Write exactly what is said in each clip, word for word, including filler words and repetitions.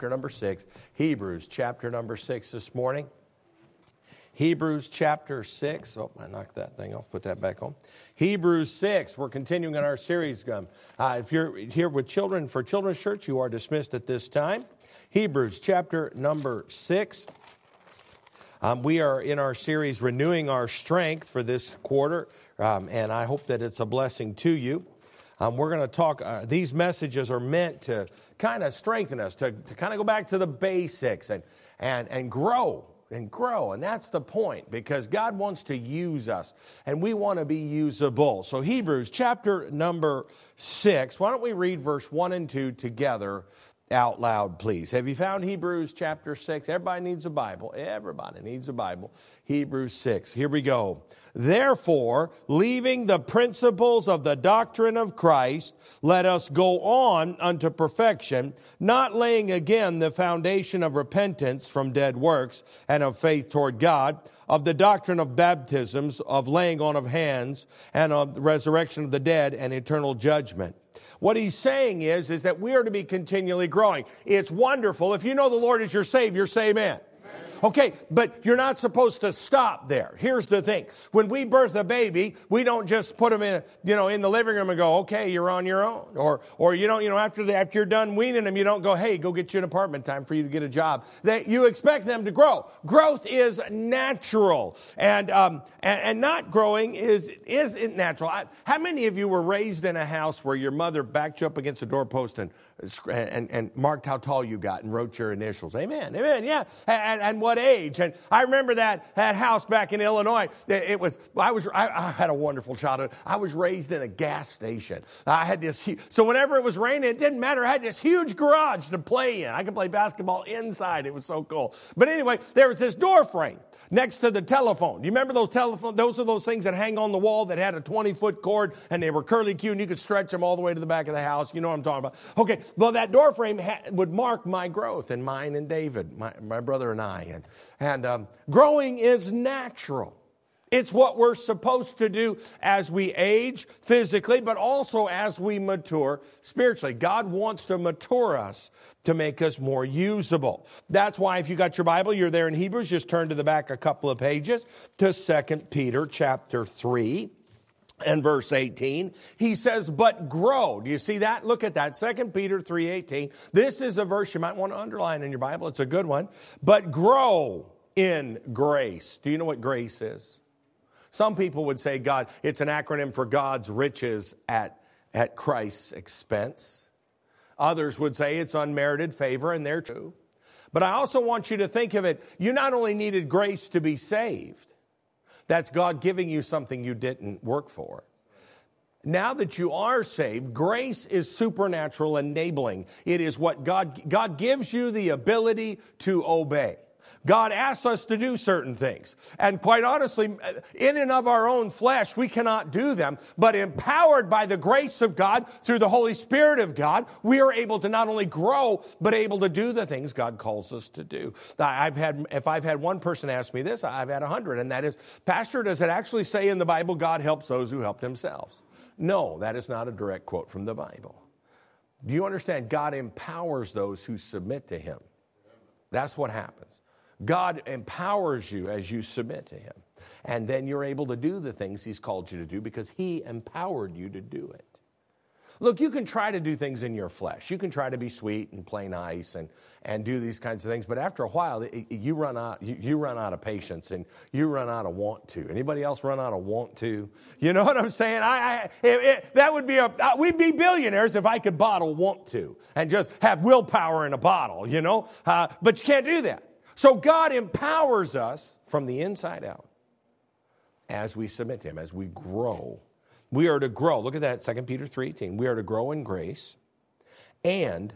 number six. Hebrews chapter number six this morning. Hebrews chapter six. Oh, I knocked that thing off. Put that back on. Hebrews six. We're continuing in our series. Um, uh, if you're here with children for Children's Church, you are dismissed at this time. Hebrews chapter number six. Um, we are in our series, Renewing Our Strength, for this quarter, um, and I hope that it's a blessing to you. Um, we're going to talk, uh, these messages are meant to kind of strengthen us, to, to kind of go back to the basics and, and, and grow, and grow. And that's the point, because God wants to use us, and we want to be usable. So Hebrews chapter number six, why don't we read verse one and two together out loud, please. Have you found Hebrews chapter six? Everybody needs a Bible. Everybody needs a Bible. Hebrews six. Here we go. Therefore, leaving the principles of the doctrine of Christ, let us go on unto perfection, not laying again the foundation of repentance from dead works and of faith toward God, of the doctrine of baptisms, of laying on of hands, and of the resurrection of the dead and eternal judgment. What he's saying is, is that we are to be continually growing. It's wonderful. If you know the Lord is your Savior, say amen. Okay, but you're not supposed to stop there. Here's the thing. When we birth a baby, we don't just put them in, you know, in the living room and go, okay, you're on your own. Or, or you don't, you know, after the, after you're done weaning them, you don't go, hey, go get you an apartment, time for you to get a job. That you expect them to grow. Growth is natural, and um, and, and not growing is isn't natural. I, how many of you were raised in a house where your mother backed you up against a doorpost and and, and marked how tall you got and wrote your initials? Amen, amen, yeah. And, and what age? And I remember that, that house back in Illinois. It was, I was, I, I had a wonderful childhood. I was raised in a gas station. I had this, so whenever it was raining, it didn't matter. I had this huge garage to play in. I could play basketball inside. It was so cool. But anyway, there was this door frame next to the telephone. Do you remember those telephone? Those are those things that hang on the wall that had a twenty-foot cord, and they were curly Q, and you could stretch them all the way to the back of the house. You know what I'm talking about. Okay, well, that door frame ha- would mark my growth, and mine and David, my, my brother and I. And, and um, growing is natural. It's what we're supposed to do as we age physically, but also as we mature spiritually. God wants to mature us to make us more usable. That's why if you got your Bible, you're there in Hebrews, just turn to the back a couple of pages to Second Peter chapter three and verse eighteen. He says, but grow. Do you see that? Look at that. Second Peter three eighteen. This is a verse you might want to underline in your Bible. It's a good one. But grow in grace. Do you know what grace is? Some people would say God, it's an acronym for God's riches at, at Christ's expense. Others would say it's unmerited favor, and they're true. But I also want you to think of it, you not only needed grace to be saved, that's God giving you something you didn't work for. Now that you are saved, grace is supernatural enabling. It is what God, God gives you the ability to obey. God asks us to do certain things. And quite honestly, in and of our own flesh, we cannot do them. But empowered by the grace of God, through the Holy Spirit of God, we are able to not only grow, but able to do the things God calls us to do. I've had, if I've had one person ask me this, I've had a hundred. And that is, Pastor, does it actually say in the Bible, God helps those who help themselves? No, that is not a direct quote from the Bible. Do you understand? God empowers those who submit to Him. That's what happens. God empowers you as you submit to Him. And then you're able to do the things He's called you to do because He empowered you to do it. Look, you can try to do things in your flesh. You can try to be sweet and play nice and, and do these kinds of things. But after a while, you run out, you, you run out of patience and you run out of want to. Anybody else run out of want to? You know what I'm saying? I, I it, it, that would be a, we'd be billionaires if I could bottle want to and just have willpower in a bottle, you know? Uh, but you can't do that. So God empowers us from the inside out as we submit to Him, as we grow. We are to grow. Look at that, Second Peter three eighteen. We are to grow in grace and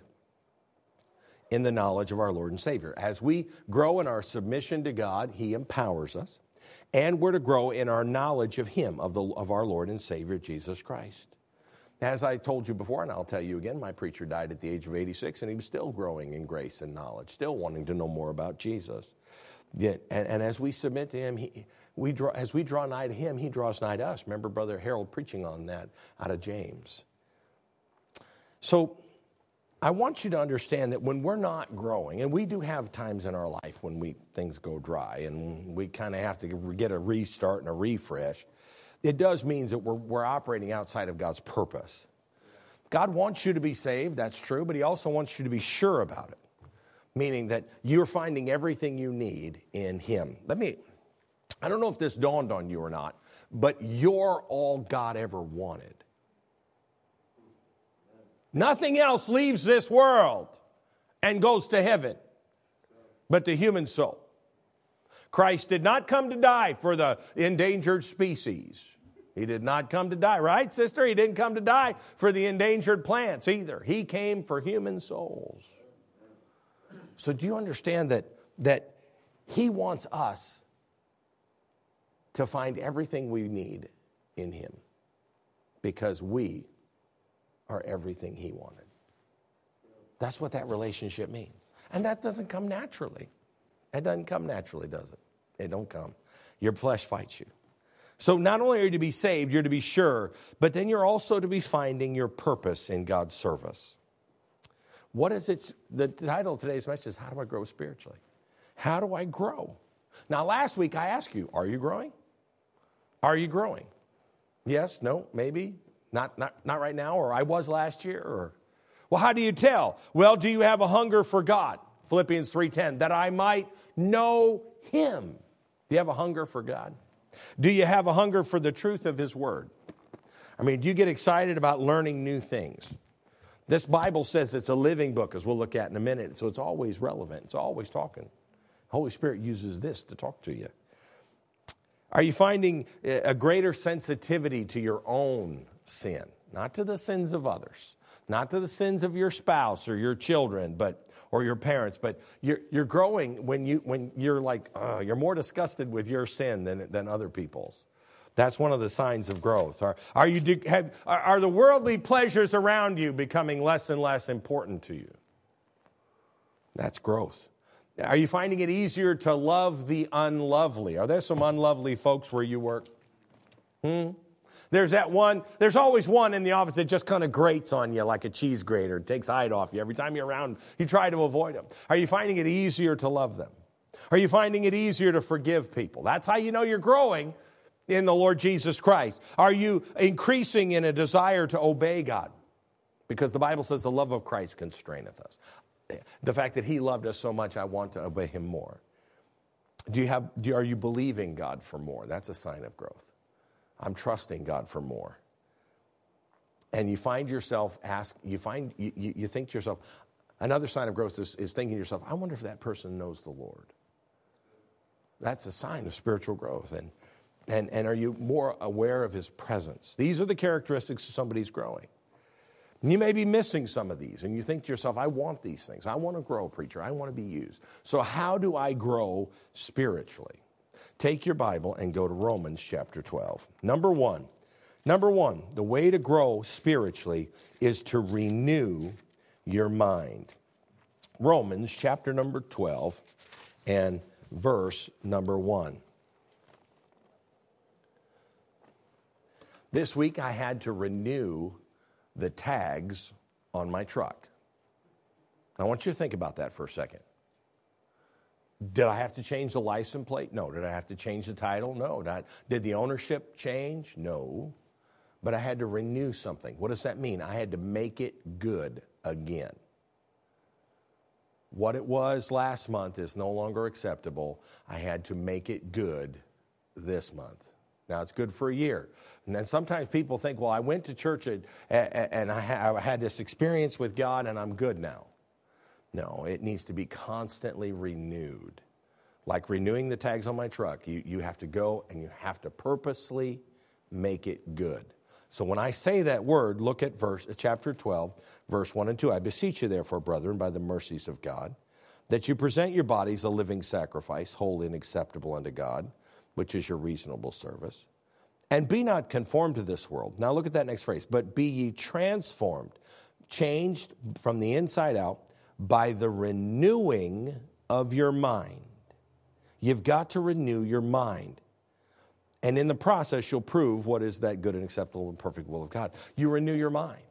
in the knowledge of our Lord and Savior. As we grow in our submission to God, He empowers us. And we're to grow in our knowledge of Him, of, the, of our Lord and Savior, Jesus Christ. As I told you before, and I'll tell you again, my preacher died at the age of eighty-six, and he was still growing in grace and knowledge, still wanting to know more about Jesus. Yet, and, and as we submit to Him, he, we draw, as we draw nigh to Him, He draws nigh to us. Remember Brother Harold preaching on that out of James. So I want you to understand that when we're not growing, and we do have times in our life when we things go dry and we kind of have to get a restart and a refresh, it does mean that we're, we're operating outside of God's purpose. God wants you to be saved, that's true, but he also wants you to be sure about it, meaning that you're finding everything you need in him. Let me, I don't know if this dawned on you or not, but you're all God ever wanted. Nothing else leaves this world and goes to heaven but the human soul. Christ did not come to die for the endangered species. He did not come to die, right, sister? He didn't come to die for the endangered plants either. He came for human souls. So do you understand that, that he wants us to find everything we need in him because we are everything he wanted? That's what that relationship means. And that doesn't come naturally. It doesn't come naturally, does it? It don't come. Your flesh fights you. So not only are you to be saved, you're to be sure, but then you're also to be finding your purpose in God's service. What is it? The title of today's message is, how do I grow spiritually? How do I grow? Now, last week I asked you, are you growing? Are you growing? Yes, no, maybe, not, not, not right now, or I was last year, or, well, how do you tell? Well, do you have a hunger for God? Philippians three ten, that I might know him. Do you have a hunger for God? Do you have a hunger for the truth of his word? I mean, do you get excited about learning new things? This Bible says it's a living book, as we'll look at in a minute, so it's always relevant. It's always talking. The Holy Spirit uses this to talk to you. Are you finding a greater sensitivity to your own sin? Not to the sins of others, not to the sins of your spouse or your children, but or your parents, but you're, you're growing when, you, when you're like, uh, you're more disgusted with your sin than, than other people's. That's one of the signs of growth. Are, are, you, have, are, are the worldly pleasures around you becoming less and less important to you? That's growth. Are you finding it easier to love the unlovely? Are there some unlovely folks where you work? Hmm? There's that one, there's always one in the office that just kind of grates on you like a cheese grater. It takes hide off you. Every time you're around, you try to avoid them. Are you finding it easier to love them? Are you finding it easier to forgive people? That's how you know you're growing in the Lord Jesus Christ. Are you increasing in a desire to obey God? Because the Bible says the love of Christ constraineth us. The fact that he loved us so much, I want to obey him more. Do you have, do, are you believing God for more? That's a sign of growth. I'm trusting God for more. And you find yourself ask, you find, you, you, you think to yourself, another sign of growth is, is thinking to yourself, I wonder if that person knows the Lord. That's a sign of spiritual growth. And, and, and are you more aware of his presence? These are the characteristics of somebody who's growing. And you may be missing some of these, and you think to yourself, I want these things. I want to grow, preacher. I want to be used. So how do I grow spiritually? Take your Bible and go to Romans chapter twelve. Number one, number one, the way to grow spiritually is to renew your mind. Romans chapter number twelve and verse number one. This week I had to renew the tags on my truck. I want you to think about that for a second. Did I have to change the license plate? No. Did I have to change the title? No. Did, I, did the ownership change? No. But I had to renew something. What does that mean? I had to make it good again. What it was last month is no longer acceptable. I had to make it good this month. Now, it's good for a year. And then sometimes people think, well, I went to church and, and I had this experience with God and I'm good now. No, it needs to be constantly renewed. Like renewing the tags on my truck, you, you have to go and you have to purposely make it good. So when I say that word, look at verse chapter twelve, verse one and two. I beseech you therefore, brethren, by the mercies of God, that you present your bodies a living sacrifice, holy and acceptable unto God, which is your reasonable service. And be not conformed to this world. Now look at that next phrase. But be ye transformed, changed from the inside out, by the renewing of your mind. You've got to renew your mind. And in the process, you'll prove what is that good and acceptable and perfect will of God. You renew your mind.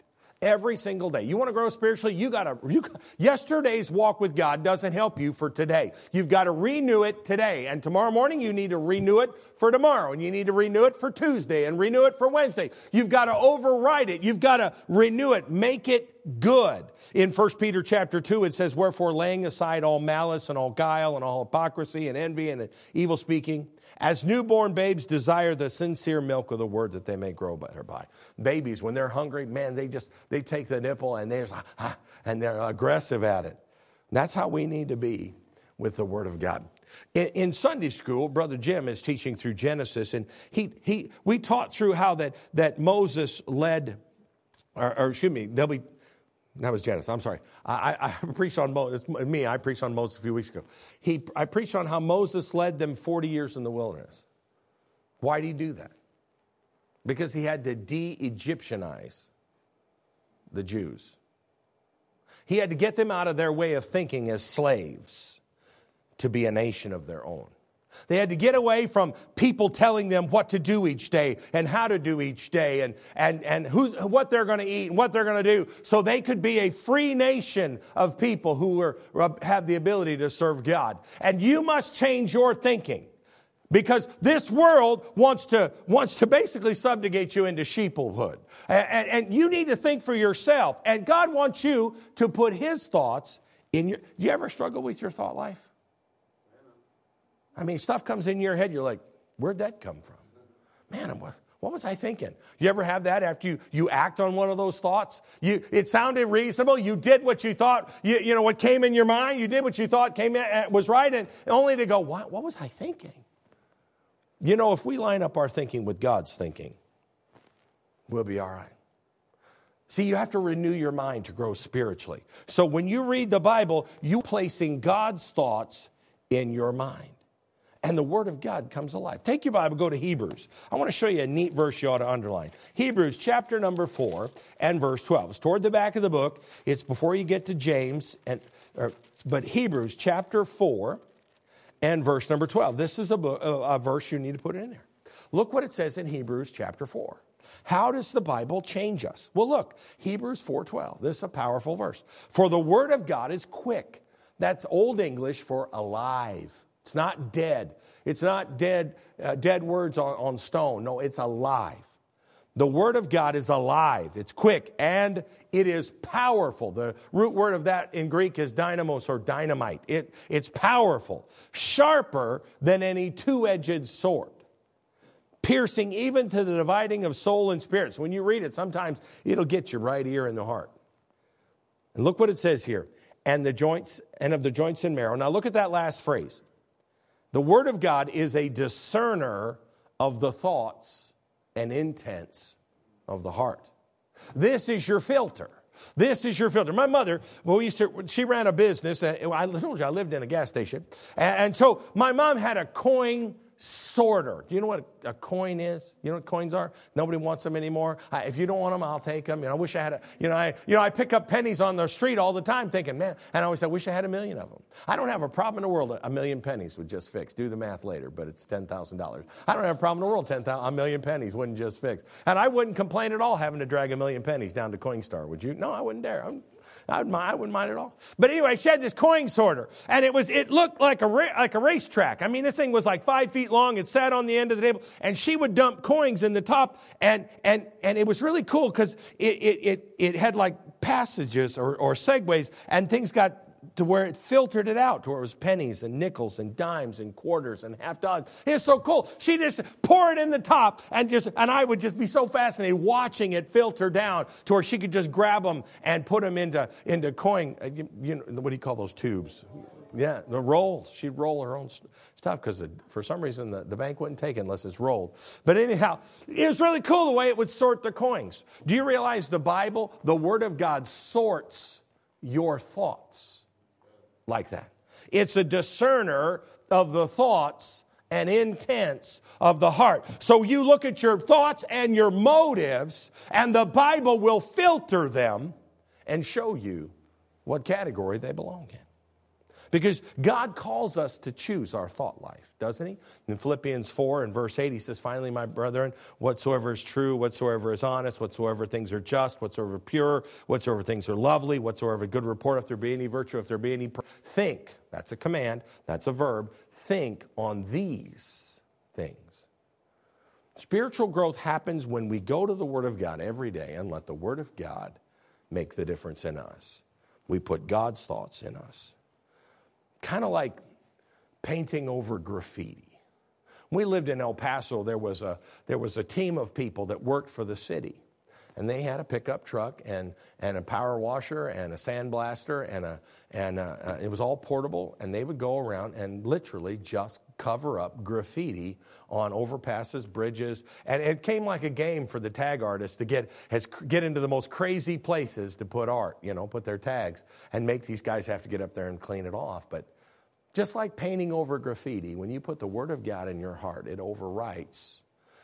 Every single day. You want to grow spiritually? You got to, you, yesterday's walk with God doesn't help you for today. You've got to renew it today. And tomorrow morning, you need to renew it for tomorrow. And you need to renew it for Tuesday and renew it for Wednesday. You've got to override it. You've got to renew it. Make it good. In First Peter chapter two, it says, wherefore laying aside all malice and all guile and all hypocrisy and envy and evil speaking, as newborn babes desire the sincere milk of the word that they may grow thereby. Babies, when they're hungry, man, they just, they take the nipple and they're, ah, and they're aggressive at it. And that's how we need to be with the word of God. In, in Sunday school, Brother Jim is teaching through Genesis, and he, he, we taught through how that, that Moses led, or, or excuse me, there'll be, that was Genesis. I'm sorry. I, I, I preached on Moses. Me, I preached on Moses a few weeks ago. He, I preached on how Moses led them forty years in the wilderness. Why did he do that? Because he had to de-Egyptianize the Jews. He had to get them out of their way of thinking as slaves to be a nation of their own. They had to get away from people telling them what to do each day and how to do each day and, and, and who, what they're going to eat and what they're going to do, so they could be a free nation of people who are, have the ability to serve God. And you must change your thinking, because this world wants to, wants to basically subjugate you into sheeplehood. And, and, and you need to think for yourself. And God wants you to put His thoughts in your... Do you ever struggle with your thought life? I mean, stuff comes in your head, you're like, where'd that come from? Man, what, what was I thinking? You ever have that after you, you act on one of those thoughts? You, it sounded reasonable. You did what you thought, you, you know, what came in your mind. You did what you thought came in, was right, and only to go, what, what was I thinking? You know, if we line up our thinking with God's thinking, we'll be all right. See, you have to renew your mind to grow spiritually. So when you read the Bible, you're placing God's thoughts in your mind. And the Word of God comes alive. Take your Bible, go to Hebrews. I want to show you a neat verse you ought to underline. Hebrews chapter number four and verse twelve. It's toward the back of the book. It's before you get to James. And or, but Hebrews chapter four and verse number twelve. This is a, book, a, a verse you need to put in there. Look what it says in Hebrews chapter four. How does the Bible change us? Well, look, Hebrews four twelve. This is a powerful verse. For the Word of God is quick. That's Old English for alive. It's not dead. It's not dead, uh, dead words on, on stone. No, it's alive. The Word of God is alive. It's quick, and it is powerful. The root word of that in Greek is dynamos or dynamite. It, it's powerful, sharper than any two-edged sword, piercing even to the dividing of soul and spirit. So when you read it, sometimes it'll get you right here in the heart. And look what it says here. And the joints, and of the joints and marrow. Now look at that last phrase. The Word of God is a discerner of the thoughts and intents of the heart. This is your filter. This is your filter. My mother, well, we used to, she ran a business. I told you I lived in a gas station. And so my mom had a coin sorter. Do you know what a coin is? You know what coins are? Nobody wants them anymore. I, if you don't want them, I'll take them. You know, I wish I had a, you know, I, you know, I pick up pennies on the street all the time thinking, man, and I always say, I wish I had a million of them. I don't have a problem in the world. A million pennies would just fix. Do the math later, but it's ten thousand dollars. I don't have a problem in the world. ten thousand, a million pennies wouldn't just fix. And I wouldn't complain at all having to drag a million pennies down to Coinstar, would you? No, I wouldn't dare. I'm, I wouldn't, mind, I wouldn't mind at all. But anyway, she had this coin sorter, and it was it looked like a ra- like a racetrack. I mean, this thing was like five feet long. It sat on the end of the table, and she would dump coins in the top, and and and it was really cool because it it it it had like passages or or segues, and things got to where it filtered it out, to where it was pennies and nickels and dimes and quarters and half dollars. It's so cool. She just pour it in the top, and just and I would just be so fascinated watching it filter down to where she could just grab them and put them into into coin. You, you know, what do you call those tubes? Yeah, the rolls. She'd roll her own stuff because for some reason the, the bank wouldn't take it unless it's rolled. But anyhow, it was really cool the way it would sort the coins. Do you realize the Bible, the Word of God, sorts your thoughts like that? It's a discerner of the thoughts and intents of the heart. So you look at your thoughts and your motives, and the Bible will filter them and show you what category they belong in. Because God calls us to choose our thought life, doesn't he? In Philippians four and verse eight, he says, finally, my brethren, whatsoever is true, whatsoever is honest, whatsoever things are just, whatsoever pure, whatsoever things are lovely, whatsoever good report, if there be any virtue, if there be any... Think, that's a command, that's a verb, think on these things. Spiritual growth happens when we go to the Word of God every day and let the Word of God make the difference in us. We put God's thoughts in us. Kind of like painting over graffiti. When we lived in El Paso, there was a there was a team of people that worked for the city. And they had a pickup truck and, and a power washer and a sandblaster and a and a, uh, it was all portable. And they would go around and literally just cover up graffiti on overpasses, bridges, and it came like a game for the tag artists to get has get into the most crazy places to put art, you know, put their tags and make these guys have to get up there and clean it off. But just like painting over graffiti, when you put the Word of God in your heart, it overwrites.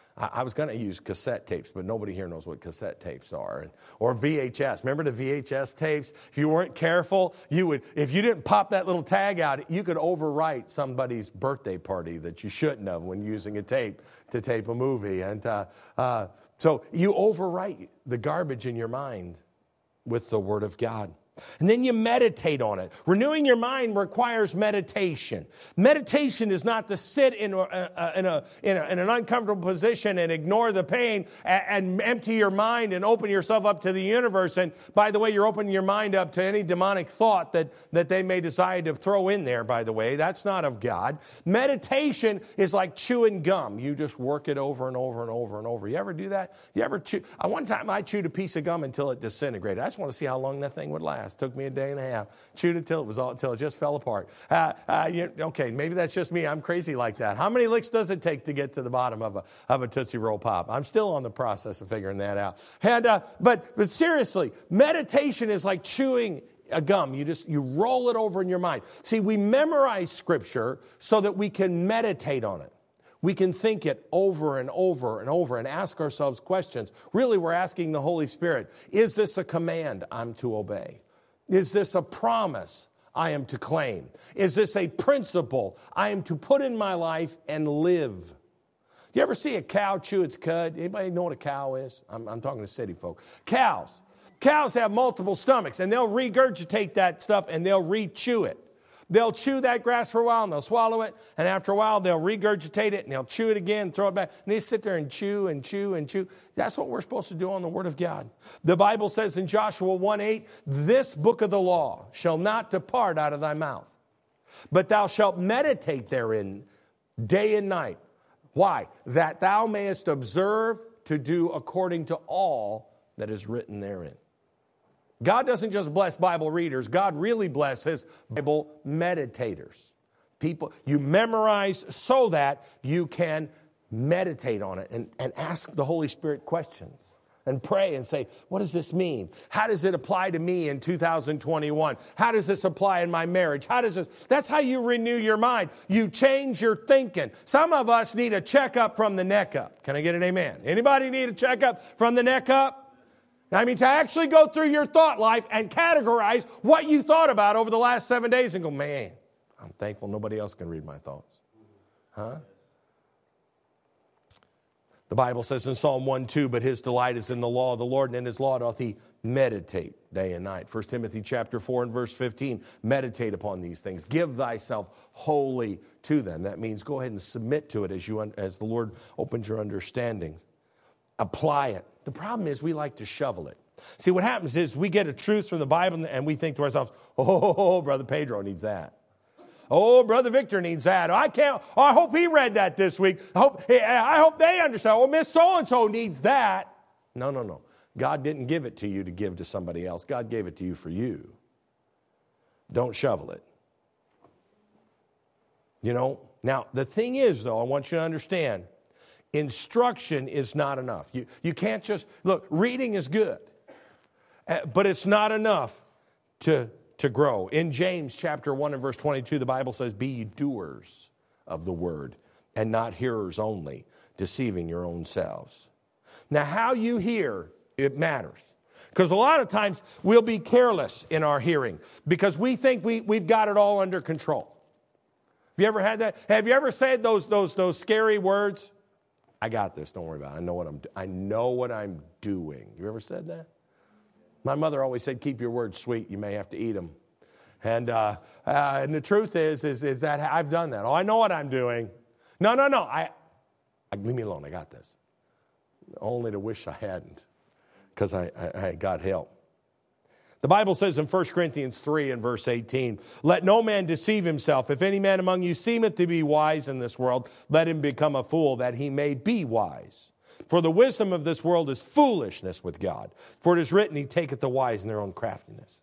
I was going to use cassette tapes, but nobody here knows what cassette tapes are. Or V H S. Remember the V H S tapes? If you weren't careful, you would, if you didn't pop that little tag out, you could overwrite somebody's birthday party that you shouldn't have when using a tape to tape a movie. And uh, uh, so you overwrite the garbage in your mind with the Word of God. And then you meditate on it. Renewing your mind requires meditation. Meditation is not to sit in, a, in, a, in, a, in an uncomfortable position and ignore the pain and, and empty your mind and open yourself up to the universe. And by the way, you're opening your mind up to any demonic thought that, that they may decide to throw in there, by the way. That's not of God. Meditation is like chewing gum. You just work it over and over and over and over. You ever do that? You ever chew? One time I chewed a piece of gum until it disintegrated. I just want to see how long that thing would last. Took me a day and a half. Chewed it till it was all till it just fell apart. Uh, uh, you, okay, maybe that's just me. I'm crazy like that. How many licks does it take to get to the bottom of a of a Tootsie Roll Pop? I'm still on the process of figuring that out. And uh, but but seriously, meditation is like chewing a gum. You just you roll it over in your mind. See, we memorize Scripture so that we can meditate on it. We can think it over and over and over and ask ourselves questions. Really, we're asking the Holy Spirit, is this a command I'm to obey? Is this a promise I am to claim? Is this a principle I am to put in my life and live? Do you ever see a cow chew its cud? Anybody know what a cow is? I'm, I'm talking to city folk. Cows. Cows have multiple stomachs, and they'll regurgitate that stuff, and they'll re-chew it. They'll chew that grass for a while, and they'll swallow it, and after a while, they'll regurgitate it, and they'll chew it again and throw it back. And they sit there and chew and chew and chew. That's what we're supposed to do on the Word of God. The Bible says in Joshua one eight, this book of the law shall not depart out of thy mouth, but thou shalt meditate therein day and night. Why? That thou mayest observe to do according to all that is written therein. God doesn't just bless Bible readers. God really blesses Bible meditators. People, you memorize so that you can meditate on it and, and ask the Holy Spirit questions and pray and say, what does this mean? How does it apply to me in two thousand twenty-one? How does this apply in my marriage? How does this? That's how you renew your mind. You change your thinking. Some of us need a checkup from the neck up. Can I get an amen? Anybody need a checkup from the neck up? I mean, to actually go through your thought life and categorize what you thought about over the last seven days and go, man, I'm thankful nobody else can read my thoughts. Huh? The Bible says in Psalm one two, but his delight is in the law of the Lord, and in his law doth he meditate day and night. First Timothy chapter four and verse fifteen, meditate upon these things. Give thyself wholly to them. That means go ahead and submit to it as you as the Lord opens your understanding. Apply it. The problem is we like to shovel it. See, what happens is we get a truth from the Bible and we think to ourselves, oh, Brother Pedro needs that. Oh, Brother Victor needs that. I can't, oh, I hope he read that this week. I hope, I hope they understand. Oh, Miss So-and-so needs that. No, no, no. God didn't give it to you to give to somebody else. God gave it to you for you. Don't shovel it. You know, now the thing is, though, I want you to understand, instruction is not enough. You, you can't just, look, reading is good, but it's not enough to, to grow. In James chapter one and verse twenty-two, the Bible says, be ye doers of the word and not hearers only, deceiving your own selves. Now, how you hear, it matters. Because a lot of times we'll be careless in our hearing because we think we, we've got it all under control. Have you ever had that? Have you ever said those, those, those scary words? I got this. Don't worry about it. I know what I'm, I know what I'm doing. You ever said that? My mother always said, keep your words sweet. You may have to eat them. And, uh, uh, and the truth is, is, is that I've done that. Oh, I know what I'm doing. No, no, no. I, I leave me alone. I got this. Only to wish I hadn't, because I, I, I got help. The Bible says in First Corinthians three and verse eighteen, let no man deceive himself. If any man among you seemeth to be wise in this world, let him become a fool, that he may be wise. For the wisdom of this world is foolishness with God. For it is written, he taketh the wise in their own craftiness.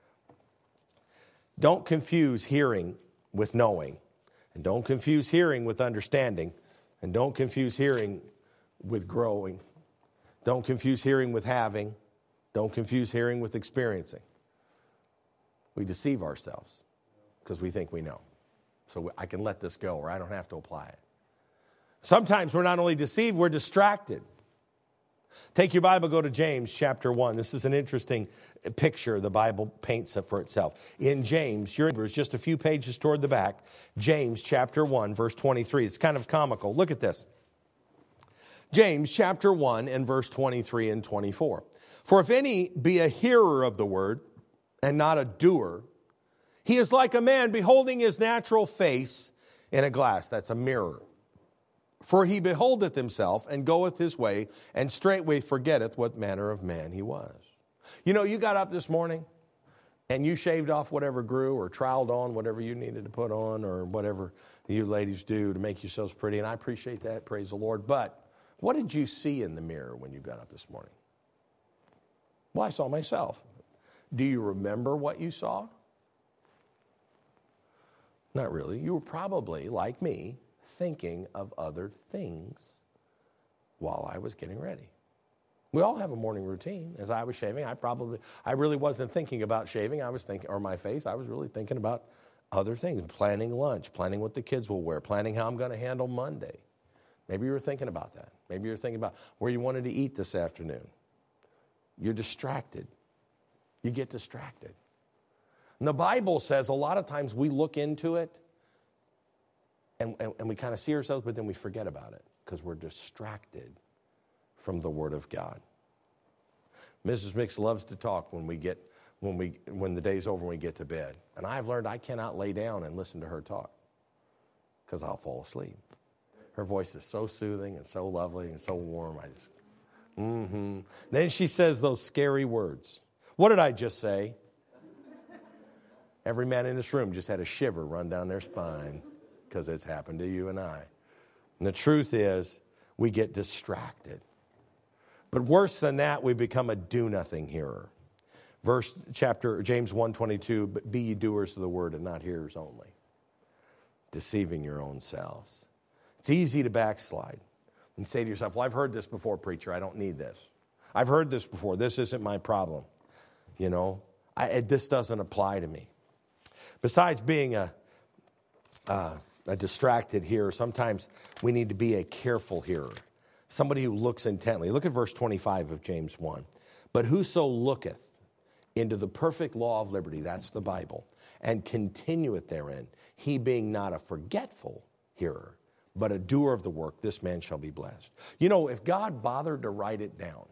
Don't confuse hearing with knowing. And don't confuse hearing with understanding. And don't confuse hearing with growing. Don't confuse hearing with having. Don't confuse hearing with experiencing. We deceive ourselves because we think we know. So I can let this go, or I don't have to apply it. Sometimes we're not only deceived, we're distracted. Take your Bible, go to James chapter one. This is an interesting picture the Bible paints it for itself. In James, your Hebrews, just a few pages toward the back, James chapter one, verse twenty-three. It's kind of comical. Look at this. James chapter one and verse twenty-three and twenty-four. For if any be a hearer of the word and not a doer, he is like a man beholding his natural face in a glass. That's a mirror. For he beholdeth himself and goeth his way, and straightway forgetteth what manner of man he was. You know, you got up this morning and you shaved off whatever grew or troweled on whatever you needed to put on or whatever you ladies do to make yourselves pretty. And I appreciate that. Praise the Lord. But what did you see in the mirror when you got up this morning? Well, I saw myself. Do you remember what you saw? Not really. You were probably, like me, thinking of other things while I was getting ready. We all have a morning routine. As I was shaving, I probably, I really wasn't thinking about shaving. I was thinking, or my face, I was really thinking about other things, planning lunch, planning what the kids will wear, planning how I'm going to handle Monday. Maybe you were thinking about that. Maybe you were thinking about where you wanted to eat this afternoon. You're distracted. You get distracted. And the Bible says a lot of times we look into it and, and, and we kind of see ourselves, but then we forget about it because we're distracted from the Word of God. Missus Mix loves to talk when we get when we when the day's over and we get to bed. And I've learned I cannot lay down and listen to her talk because I'll fall asleep. Her voice is so soothing and so lovely and so warm. I just Mm-hmm. Then she says those scary words. What did I just say? Every man in this room just had a shiver run down their spine because it's happened to you and I. And the truth is, we get distracted. But worse than that, we become a do-nothing hearer. Verse chapter James one twenty-two, but be ye doers of the word and not hearers only, deceiving your own selves. It's easy to backslide. And say to yourself, well, I've heard this before, preacher. I don't need this. I've heard this before. This isn't my problem. You know, I, it, this doesn't apply to me. Besides being a, uh, a distracted hearer, sometimes we need to be a careful hearer. Somebody who looks intently. Look at verse twenty-five of James one. But whoso looketh into the perfect law of liberty, that's the Bible, and continueth therein, he being not a forgetful hearer, but a doer of the work, this man shall be blessed. You know, if God bothered to write it down,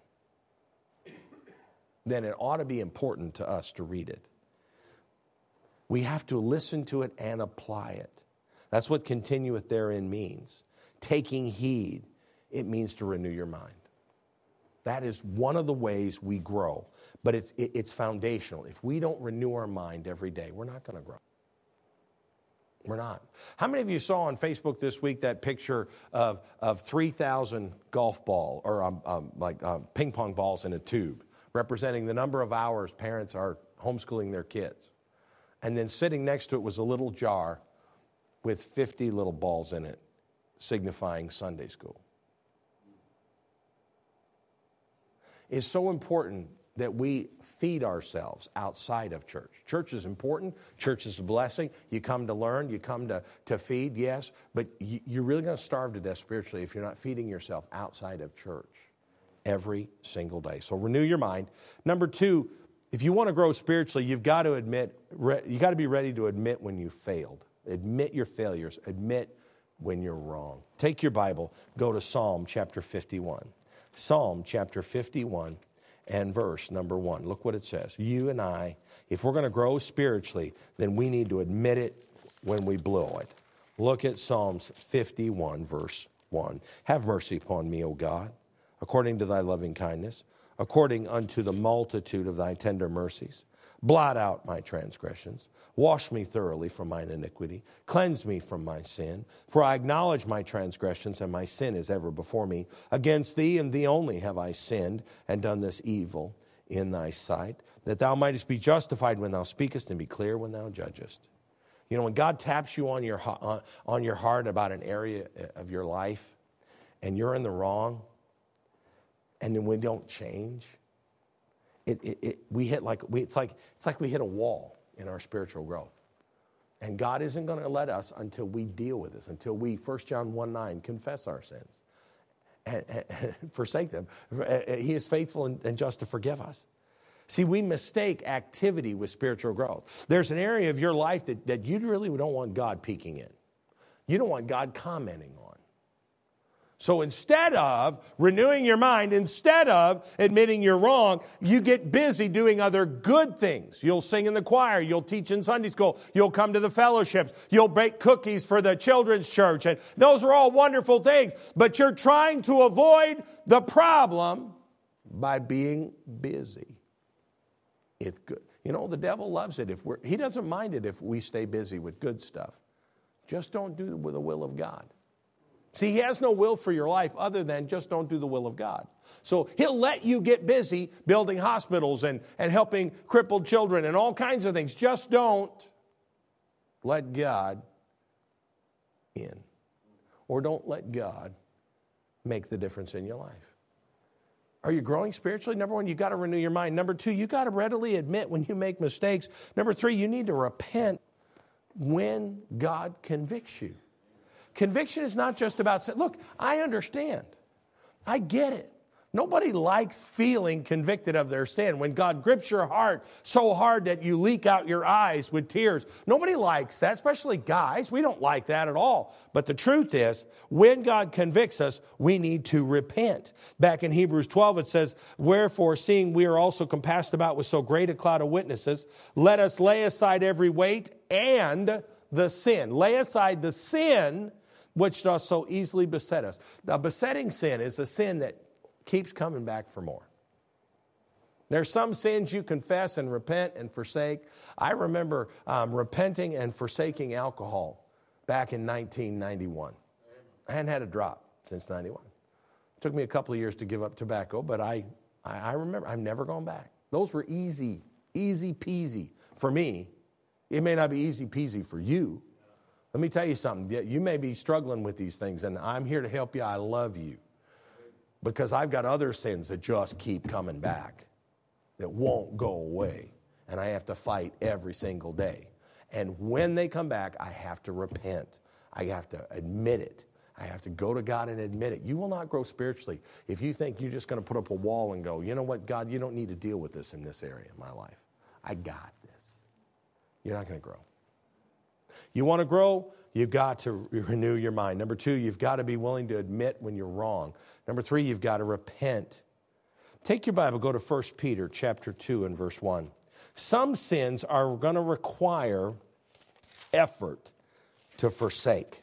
then it ought to be important to us to read it. We have to listen to it and apply it. That's what continueth therein means. Taking heed, it means to renew your mind. That is one of the ways we grow, but it's, it's foundational. If we don't renew our mind every day, we're not going to grow. We're not. How many of you saw on Facebook this week that picture of, of three thousand golf ball or um, um, like um, ping pong balls in a tube, representing the number of hours parents are homeschooling their kids? And then sitting next to it was a little jar with fifty little balls in it, signifying Sunday school. It's so important that we feed ourselves outside of church. Church is important. Church is a blessing. You come to learn. You come to, to feed, yes. But you, you're really going to starve to death spiritually if you're not feeding yourself outside of church. every single day. So renew your mind. Number two, if you want to grow spiritually, you've got to admit, you got to be ready to admit when you failed. Admit your failures. Admit when you're wrong. Take your Bible, go to Psalm chapter fifty-one. Psalm chapter fifty-one and verse number one. Look what it says. You and I, if we're going to grow spiritually, then we need to admit it when we blow it. Look at Psalms fifty-one, verse one. Have mercy upon me, O God, according to thy loving kindness, according unto the multitude of thy tender mercies. Blot out my transgressions. Wash me thoroughly from mine iniquity. Cleanse me from my sin. For I acknowledge my transgressions, and my sin is ever before me. Against thee and thee only have I sinned, and done this evil in thy sight, that thou mightest be justified when thou speakest, and be clear when thou judgest. You know, when God taps you on your, on your heart about an area of your life, and you're in the wrong, and then we don't change, It, it, it, we hit like we, it's like it's like we hit a wall in our spiritual growth, and God isn't going to let us until we deal with this, until we First John one nine confess our sins and, and, and forsake them. He is faithful and, and just to forgive us. See, we mistake activity with spiritual growth. There's an area of your life that, that you really don't want God peeking in. You don't want God commenting on. So instead of renewing your mind, instead of admitting you're wrong, you get busy doing other good things. You'll sing in the choir. You'll teach in Sunday school. You'll come to the fellowships. You'll bake cookies for the children's church. And those are all wonderful things. But you're trying to avoid the problem by being busy. It's good. You know, the devil loves it. If we're, he doesn't mind it if we stay busy with good stuff. Just don't do it with the will of God. See, he has no will for your life other than just don't do the will of God. So he'll let you get busy building hospitals and, and helping crippled children and all kinds of things. Just don't let God in. Or don't let God make the difference in your life. Are you growing spiritually? Number one, you've got to renew your mind. Number two, you've got to readily admit when you make mistakes. Number three, you need to repent when God convicts you. Conviction is not just about saying, look, I understand. I get it. Nobody likes feeling convicted of their sin. When God grips your heart so hard that you leak out your eyes with tears. Nobody likes that, especially guys. We don't like that at all. But the truth is, when God convicts us, we need to repent. Back in Hebrews twelve, it says, wherefore, seeing we are also compassed about with so great a cloud of witnesses, let us lay aside every weight and the sin. Lay aside the sin which does so easily beset us. The besetting sin is a sin that keeps coming back for more. There's some sins you confess and repent and forsake. I remember um, repenting and forsaking alcohol back in nineteen ninety-one. I hadn't had a drop since ninety-one. It took me a couple of years to give up tobacco, but I, I, I remember I've never gone back. Those were easy, easy peasy for me. It may not be easy peasy for you. Let me tell you something. You may be struggling with these things, and I'm here to help you. I love you. Because I've got other sins that just keep coming back, that won't go away. And I have to fight every single day. And when they come back, I have to repent. I have to admit it. I have to go to God and admit it. You will not grow spiritually if you think you're just going to put up a wall and go, you know what, God, you don't need to deal with this in this area of my life. I got this. You're not going to grow. You want to grow? You've got to renew your mind. Number two, you've got to be willing to admit when you're wrong. Number three, you've got to repent. Take your Bible, go to First Peter chapter two and verse one. Some sins are going to require effort to forsake.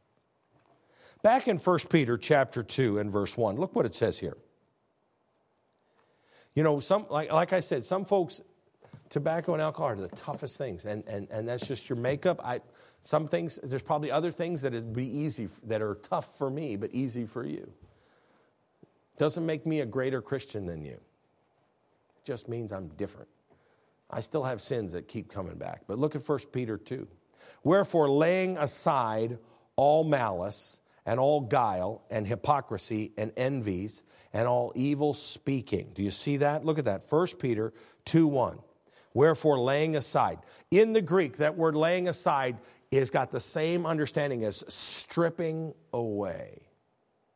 Back in First Peter chapter two and verse one, look what it says here. You know, some like, like I said, some folks, tobacco and alcohol are the toughest things, and, and, and that's just your makeup. I, some things, there's probably other things that would be easy, that are tough for me, but easy for you. Doesn't make me a greater Christian than you. It just means I'm different. I still have sins that keep coming back. But look at First Peter two. Wherefore, laying aside all malice and all guile and hypocrisy and envies and all evil speaking. Do you see that? Look at that. First Peter two one. Wherefore, laying aside. In the Greek, that word laying aside has got the same understanding as stripping away.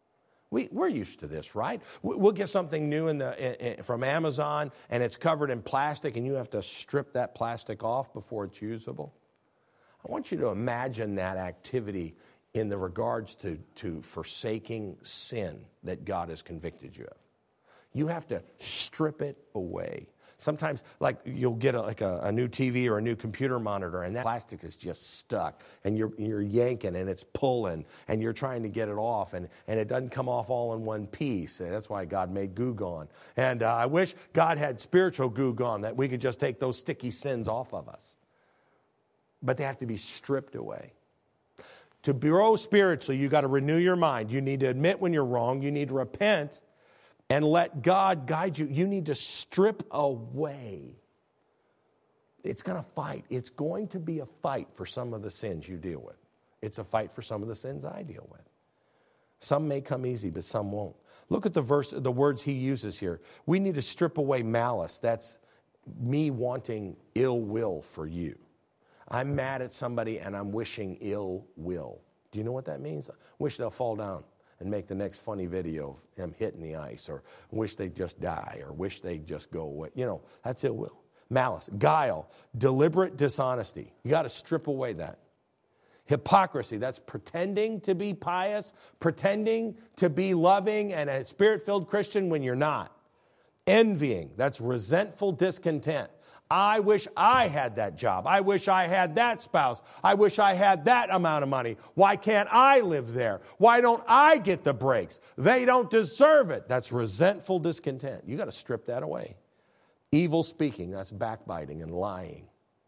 We, we're used to this, right? We'll get something new in the, in, from Amazon, and it's covered in plastic, and you have to strip that plastic off before it's usable. I want you to imagine that activity in the regards to, to forsaking sin that God has convicted you of. You have to strip it away. Sometimes, like, you'll get a, like a, a new T V or a new computer monitor, and that plastic is just stuck, and you're you're yanking, and it's pulling, and you're trying to get it off, and, and it doesn't come off all in one piece. And that's why God made Goo Gone. And uh, I wish God had spiritual Goo Gone, that we could just take those sticky sins off of us. But they have to be stripped away. To grow spiritually, you got to renew your mind. You need to admit when you're wrong. You need to repent and let God guide you. You need to strip away. It's going to fight. It's going to be a fight for some of the sins you deal with. It's a fight for some of the sins I deal with. Some may come easy, but some won't. Look at the verse, the words he uses here. We need to strip away malice. That's me wanting ill will for you. I'm mad at somebody and I'm wishing ill will. Do you know what that means? I wish they'll fall down and make the next funny video of them hitting the ice, or wish they'd just die, or wish they'd just go away. You know, that's ill will. Malice, guile, deliberate dishonesty. You got to strip away that. Hypocrisy, that's pretending to be pious, pretending to be loving and a spirit-filled Christian when you're not. Envying, that's resentful discontent. I wish I had that job. I wish I had that spouse. I wish I had that amount of money. Why can't I live there? Why don't I get the breaks? They don't deserve it. That's resentful discontent. You got to strip that away. Evil speaking, that's backbiting and lying.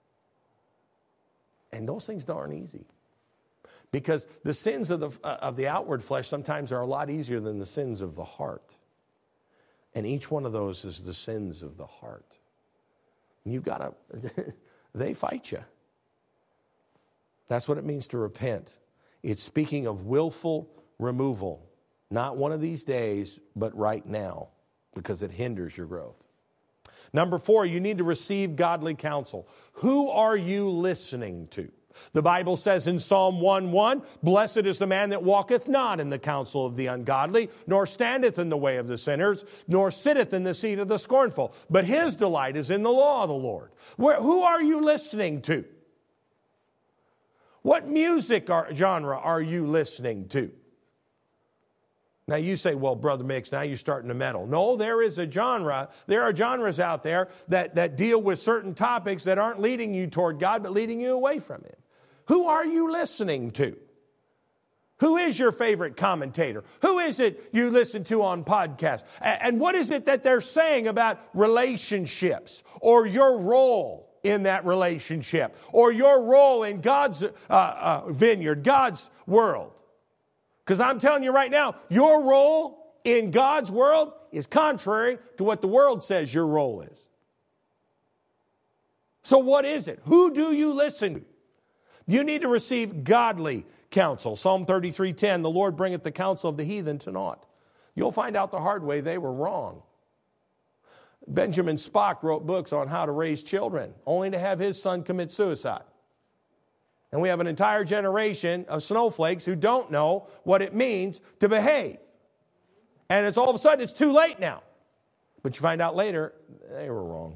And those things aren't easy. Because the sins of the, uh, of the outward flesh sometimes are a lot easier than the sins of the heart. And each one of those is the sins of the heart. You've got to, they fight you. That's what it means to repent. It's speaking of willful removal. Not one of these days, but right now, because it hinders your growth. Number four, you need to receive godly counsel. Who are you listening to? The Bible says in Psalm one one, blessed is the man that walketh not in the counsel of the ungodly, nor standeth in the way of the sinners, nor sitteth in the seat of the scornful. But his delight is in the law of the Lord. Where, who are you listening to? What music or genre are you listening to? Now you say, well, Brother Mix, now you're starting to meddle. No, there is a genre. There are genres out there that, that deal with certain topics that aren't leading you toward God, but leading you away from Him. Who are you listening to? Who is your favorite commentator? Who is it you listen to on podcasts? And what is it that they're saying about relationships or your role in that relationship or your role in God's uh, uh, vineyard, God's world? Because I'm telling you right now, your role in God's world is contrary to what the world says your role is. So what is it? Who do you listen to? You need to receive godly counsel. Psalm thirty-three ten, the Lord bringeth the counsel of the heathen to naught. You'll find out the hard way they were wrong. Benjamin Spock wrote books on how to raise children, only to have his son commit suicide. And we have an entire generation of snowflakes who don't know what it means to behave. And it's all of a sudden, it's too late now. But you find out later, they were wrong.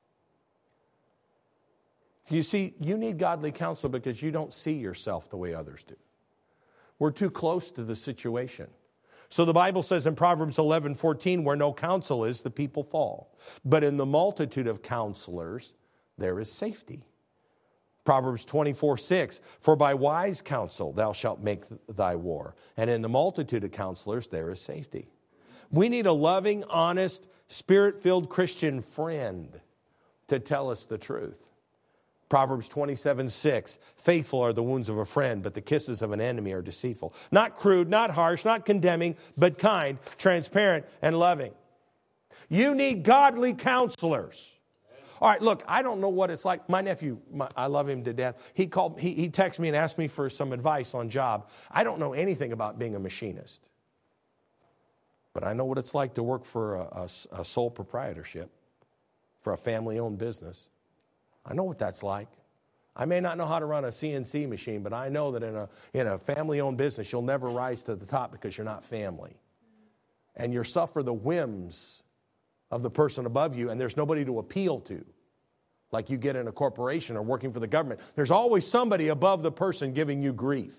You see, you need godly counsel because you don't see yourself the way others do. We're too close to the situation. So the Bible says in Proverbs eleven fourteen, where no counsel is, the people fall. But in the multitude of counselors, there is safety. Proverbs twenty-four six, for by wise counsel thou shalt make thy war, and in the multitude of counselors there is safety. We need a loving, honest, spirit-filled Christian friend to tell us the truth. Proverbs twenty-seven six, faithful are the wounds of a friend, but the kisses of an enemy are deceitful. Not crude, not harsh, not condemning, but kind, transparent, and loving. You need godly counselors. All right, look, I don't know what it's like. My nephew, my, I love him to death. He called, he, he texted me and asked me for some advice on job. I don't know anything about being a machinist. But I know what it's like to work for a, a, a sole proprietorship, for a family-owned business. I know what that's like. I may not know how to run a C N C machine, but I know that in a, in a family-owned business, you'll never rise to the top because you're not family. and you suffer the whims of the person above you, and there's nobody to appeal to, like you get in a corporation or working for the government. There's always somebody above the person giving you grief.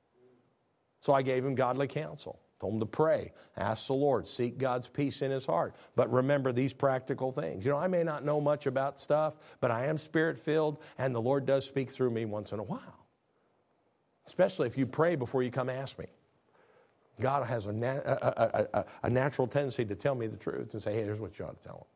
So I gave him godly counsel. Told him to pray, ask the Lord, seek God's peace in his heart. But remember these practical things. You know, I may not know much about stuff, but I am Spirit-filled, and the Lord does speak through me once in a while. Especially if you pray before you come ask me. God has a, nat- a, a, a, a natural tendency to tell me the truth and say, hey, here's what you ought to tell him.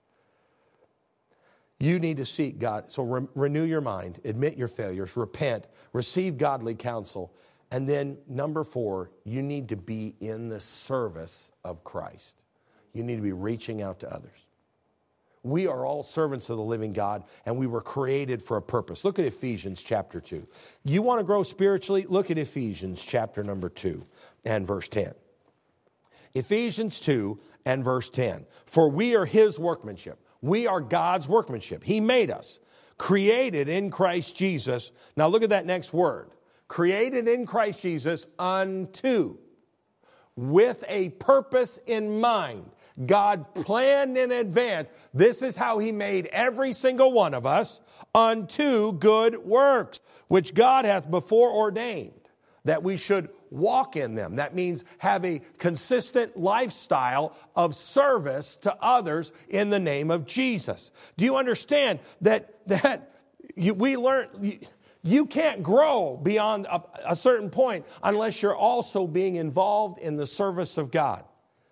You need to seek God. So re- renew your mind, admit your failures, repent, receive godly counsel. And then number four, you need to be in the service of Christ. You need to be reaching out to others. We are all servants of the living God, and we were created for a purpose. Look at Ephesians chapter two. You want to grow spiritually? Look at Ephesians chapter number two and verse ten. Ephesians two and verse ten. For we are his workmanship. We are God's workmanship. He made us, created in Christ Jesus. Now look at that next word. Created in Christ Jesus unto, with a purpose in mind. God planned in advance. This is how he made every single one of us, unto good works, which God hath before ordained, that we should walk in them. That means have a consistent lifestyle of service to others in the name of Jesus. Do you understand that, that you, we learn... You, You can't grow beyond a, a certain point unless you're also being involved in the service of God.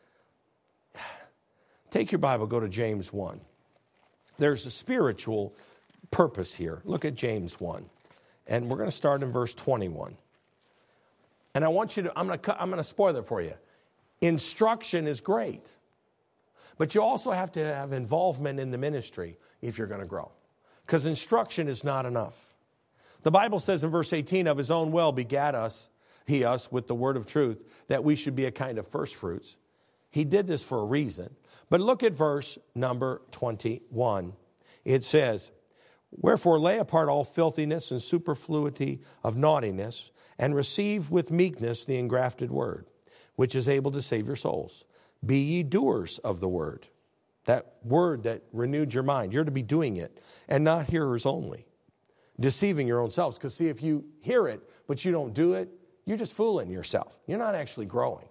Take your Bible, go to James one. There's a spiritual purpose here. Look at James one. And we're going to start in verse twenty-one. And I want you to, I'm going to, I'm going to spoil it for you. Instruction is great. But you also have to have involvement in the ministry if you're going to grow. Because instruction is not enough. The Bible says in verse eighteen, of his own will begat us, he us, with the word of truth, that we should be a kind of first fruits. He did this for a reason. But look at verse number twenty-one. It says, wherefore lay apart all filthiness and superfluity of naughtiness, and receive with meekness the engrafted word, which is able to save your souls. Be ye doers of the word. That word that renewed your mind. You're to be doing it, and not hearers only, deceiving your own selves. Because see, if you hear it, but you don't do it, you're just fooling yourself. You're not actually growing.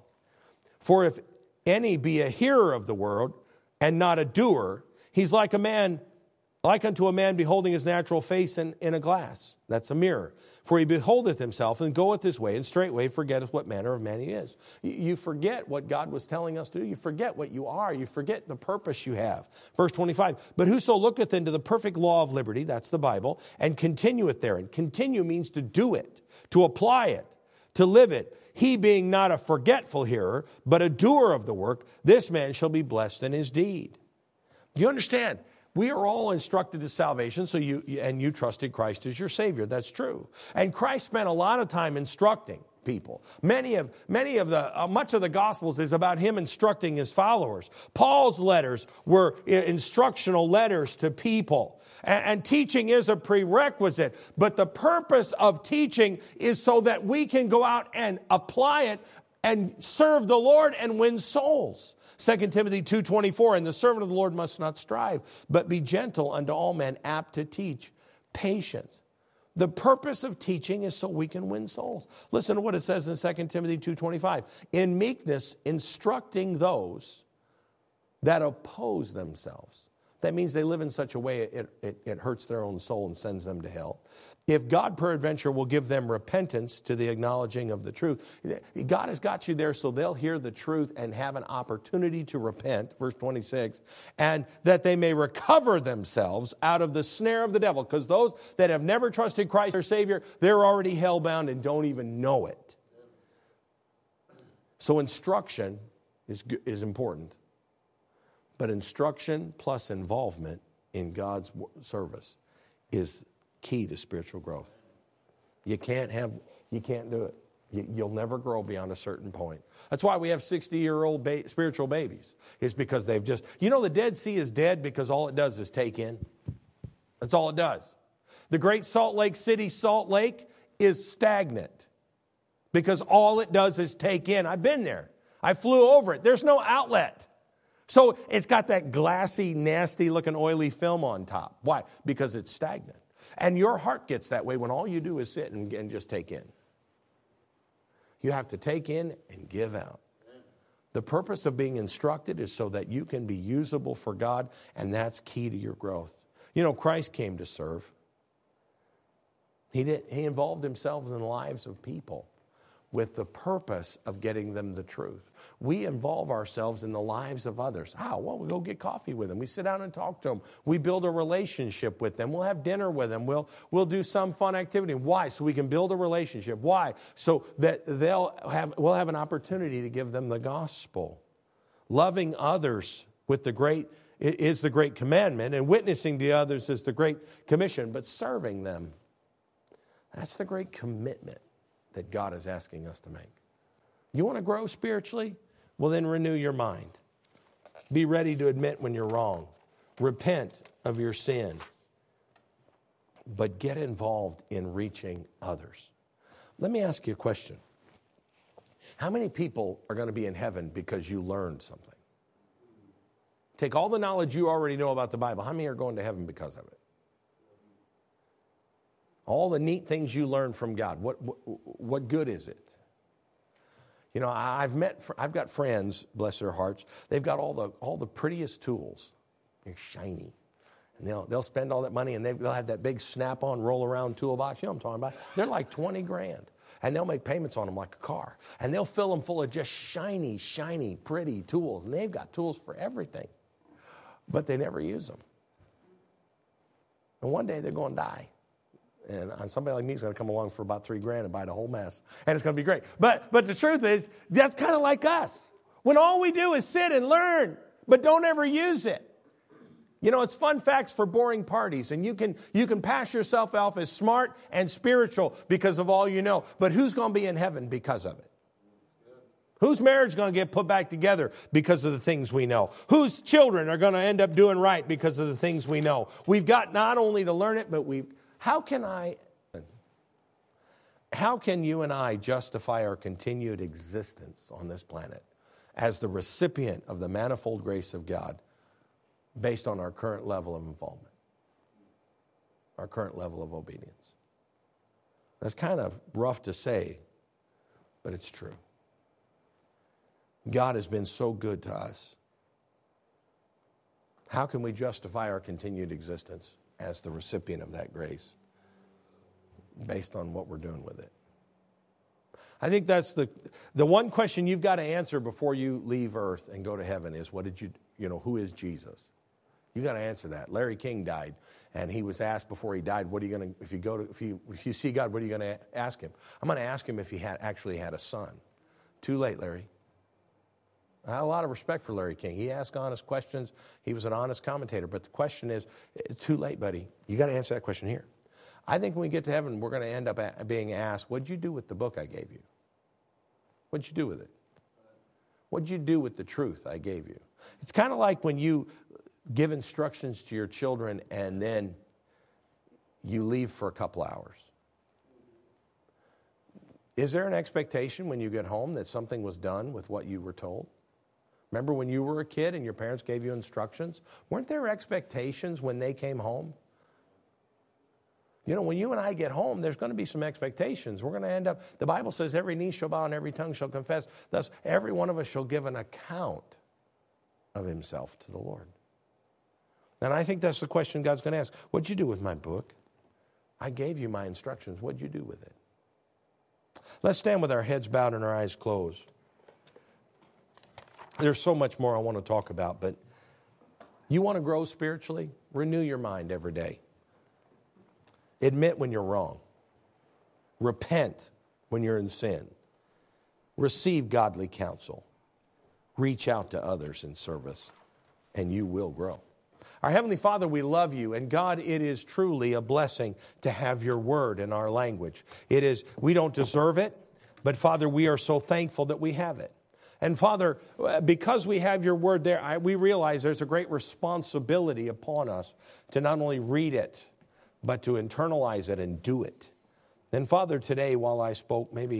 For if any be a hearer of the word and not a doer, he's like a man, like unto a man beholding his natural face in, in a glass. That's a mirror. For he beholdeth himself and goeth his way, and straightway forgetteth what manner of man he is. You forget what God was telling us to do. You forget what you are. You forget the purpose you have. Verse twenty-five, but whoso looketh into the perfect law of liberty, that's the Bible, and continueth therein. Continue means to do it, to apply it, to live it. He being not a forgetful hearer, but a doer of the work, this man shall be blessed in his deed. Do you understand? We are all instructed to salvation, so you and you trusted Christ as your Savior. That's true. And Christ spent a lot of time instructing people. Many of many of the uh, much of the Gospels is about him instructing his followers. Paul's letters were instructional letters to people. And, and teaching is a prerequisite, but the purpose of teaching is so that we can go out and apply it and serve the Lord and win souls. Second Timothy two twenty-four, and the servant of the Lord must not strive, but be gentle unto all men, apt to teach, patient. The purpose of teaching is so we can win souls. Listen to what it says in Second Timothy two twenty-five. In meekness, instructing those that oppose themselves. That means they live in such a way it, it, it hurts their own soul and sends them to hell. If God peradventure will give them repentance to the acknowledging of the truth. God has got you there so they'll hear the truth and have an opportunity to repent, verse twenty-six, and that they may recover themselves out of the snare of the devil. Because those that have never trusted Christ their Savior, they're already hell-bound and don't even know it. So instruction is, is important. But instruction plus involvement in God's service is key to spiritual growth. You can't have, you can't do it. You, you'll never grow beyond a certain point. That's why we have sixty-year-old ba- spiritual babies. It's because they've just, you know, the Dead Sea is dead because all it does is take in. That's all it does. The Great Salt Lake City, Salt Lake, is stagnant because all it does is take in. I've been there. I flew over it. There's no outlet. So it's got that glassy, nasty looking oily film on top. Why? Because it's stagnant. And your heart gets that way when all you do is sit and, and just take in. You have to take in and give out. The purpose of being instructed is so that you can be usable for God, and that's key to your growth. You know, Christ came to serve. He did, he involved himself in the lives of people with the purpose of getting them the truth. We involve ourselves in the lives of others. How? Well, we go get coffee with them. We sit down and talk to them. We build a relationship with them. We'll have dinner with them. We'll, we'll do some fun activity. Why? So we can build a relationship. Why? So that they'll have, we'll have an opportunity to give them the gospel. Loving others with the great is the great commandment, and witnessing to others is the great commission, but serving them, that's the great commitment that God is asking us to make. You want to grow spiritually? Well, then renew your mind. Be ready to admit when you're wrong. Repent of your sin. But get involved in reaching others. Let me ask you a question. How many people are going to be in heaven because you learned something? Take all the knowledge you already know about the Bible. How many are going to heaven because of it? All the neat things you learned from God. What, what, what good is it? You know, I've met, I've got friends, bless their hearts. They've got all the all the prettiest tools. They're shiny, and they'll they'll spend all that money, and they'll have that big snap-on, roll-around toolbox. You know what I'm talking about? They're like twenty grand, and they'll make payments on them like a car, and they'll fill them full of just shiny, shiny, pretty tools, and they've got tools for everything, but they never use them. And one day they're going to die. And somebody like me is going to come along for about three grand and buy the whole mess. And it's going to be great. But but the truth is, that's kind of like us. When all we do is sit and learn, but don't ever use it. You know, it's fun facts for boring parties. And you can you can pass yourself off as smart and spiritual because of all you know. But who's going to be in heaven because of it? Whose marriage is going to get put back together because of the things we know? Whose children are going to end up doing right because of the things we know? We've got not only to learn it, but we've... How can I, how can you and I justify our continued existence on this planet as the recipient of the manifold grace of God based on our current level of involvement, our current level of obedience? That's kind of rough to say, but it's true. God has been so good to us. How can we justify our continued existence as the recipient of that grace based on what we're doing with it? I think that's the the one question you've got to answer before you leave earth and go to heaven is, what did you, you know, who is Jesus? You got to answer that. Larry King died, and he was asked before he died, what are you going to, if you go to, if you, if you see God, what are you going to ask him? I'm going to ask him if he had actually had a son. Too late, Larry. I had a lot of respect for Larry King. He asked honest questions. He was an honest commentator. But the question is, it's too late, buddy. You got to answer that question here. I think when we get to heaven, we're going to end up being asked, what'd you do with the book I gave you? What'd you do with it? What'd you do with the truth I gave you? It's kind of like when you give instructions to your children and then you leave for a couple hours. Is there an expectation when you get home that something was done with what you were told? Remember when you were a kid and your parents gave you instructions? Weren't there expectations when they came home? You know, when you and I get home, there's going to be some expectations. We're going to end up, the Bible says, every knee shall bow and every tongue shall confess. Thus, every one of us shall give an account of himself to the Lord. And I think that's the question God's going to ask. What'd you do with my book? I gave you my instructions. What'd you do with it? Let's stand with our heads bowed and our eyes closed. There's so much more I want to talk about, but you want to grow spiritually? Renew your mind every day. Admit when you're wrong. Repent when you're in sin. Receive godly counsel. Reach out to others in service, and you will grow. Our Heavenly Father, we love you, and God, it is truly a blessing to have your word in our language. It is, we don't deserve it, but Father, we are so thankful that we have it. And Father, because we have your word there, I, we realize there's a great responsibility upon us to not only read it, but to internalize it and do it. And Father, today while I spoke, maybe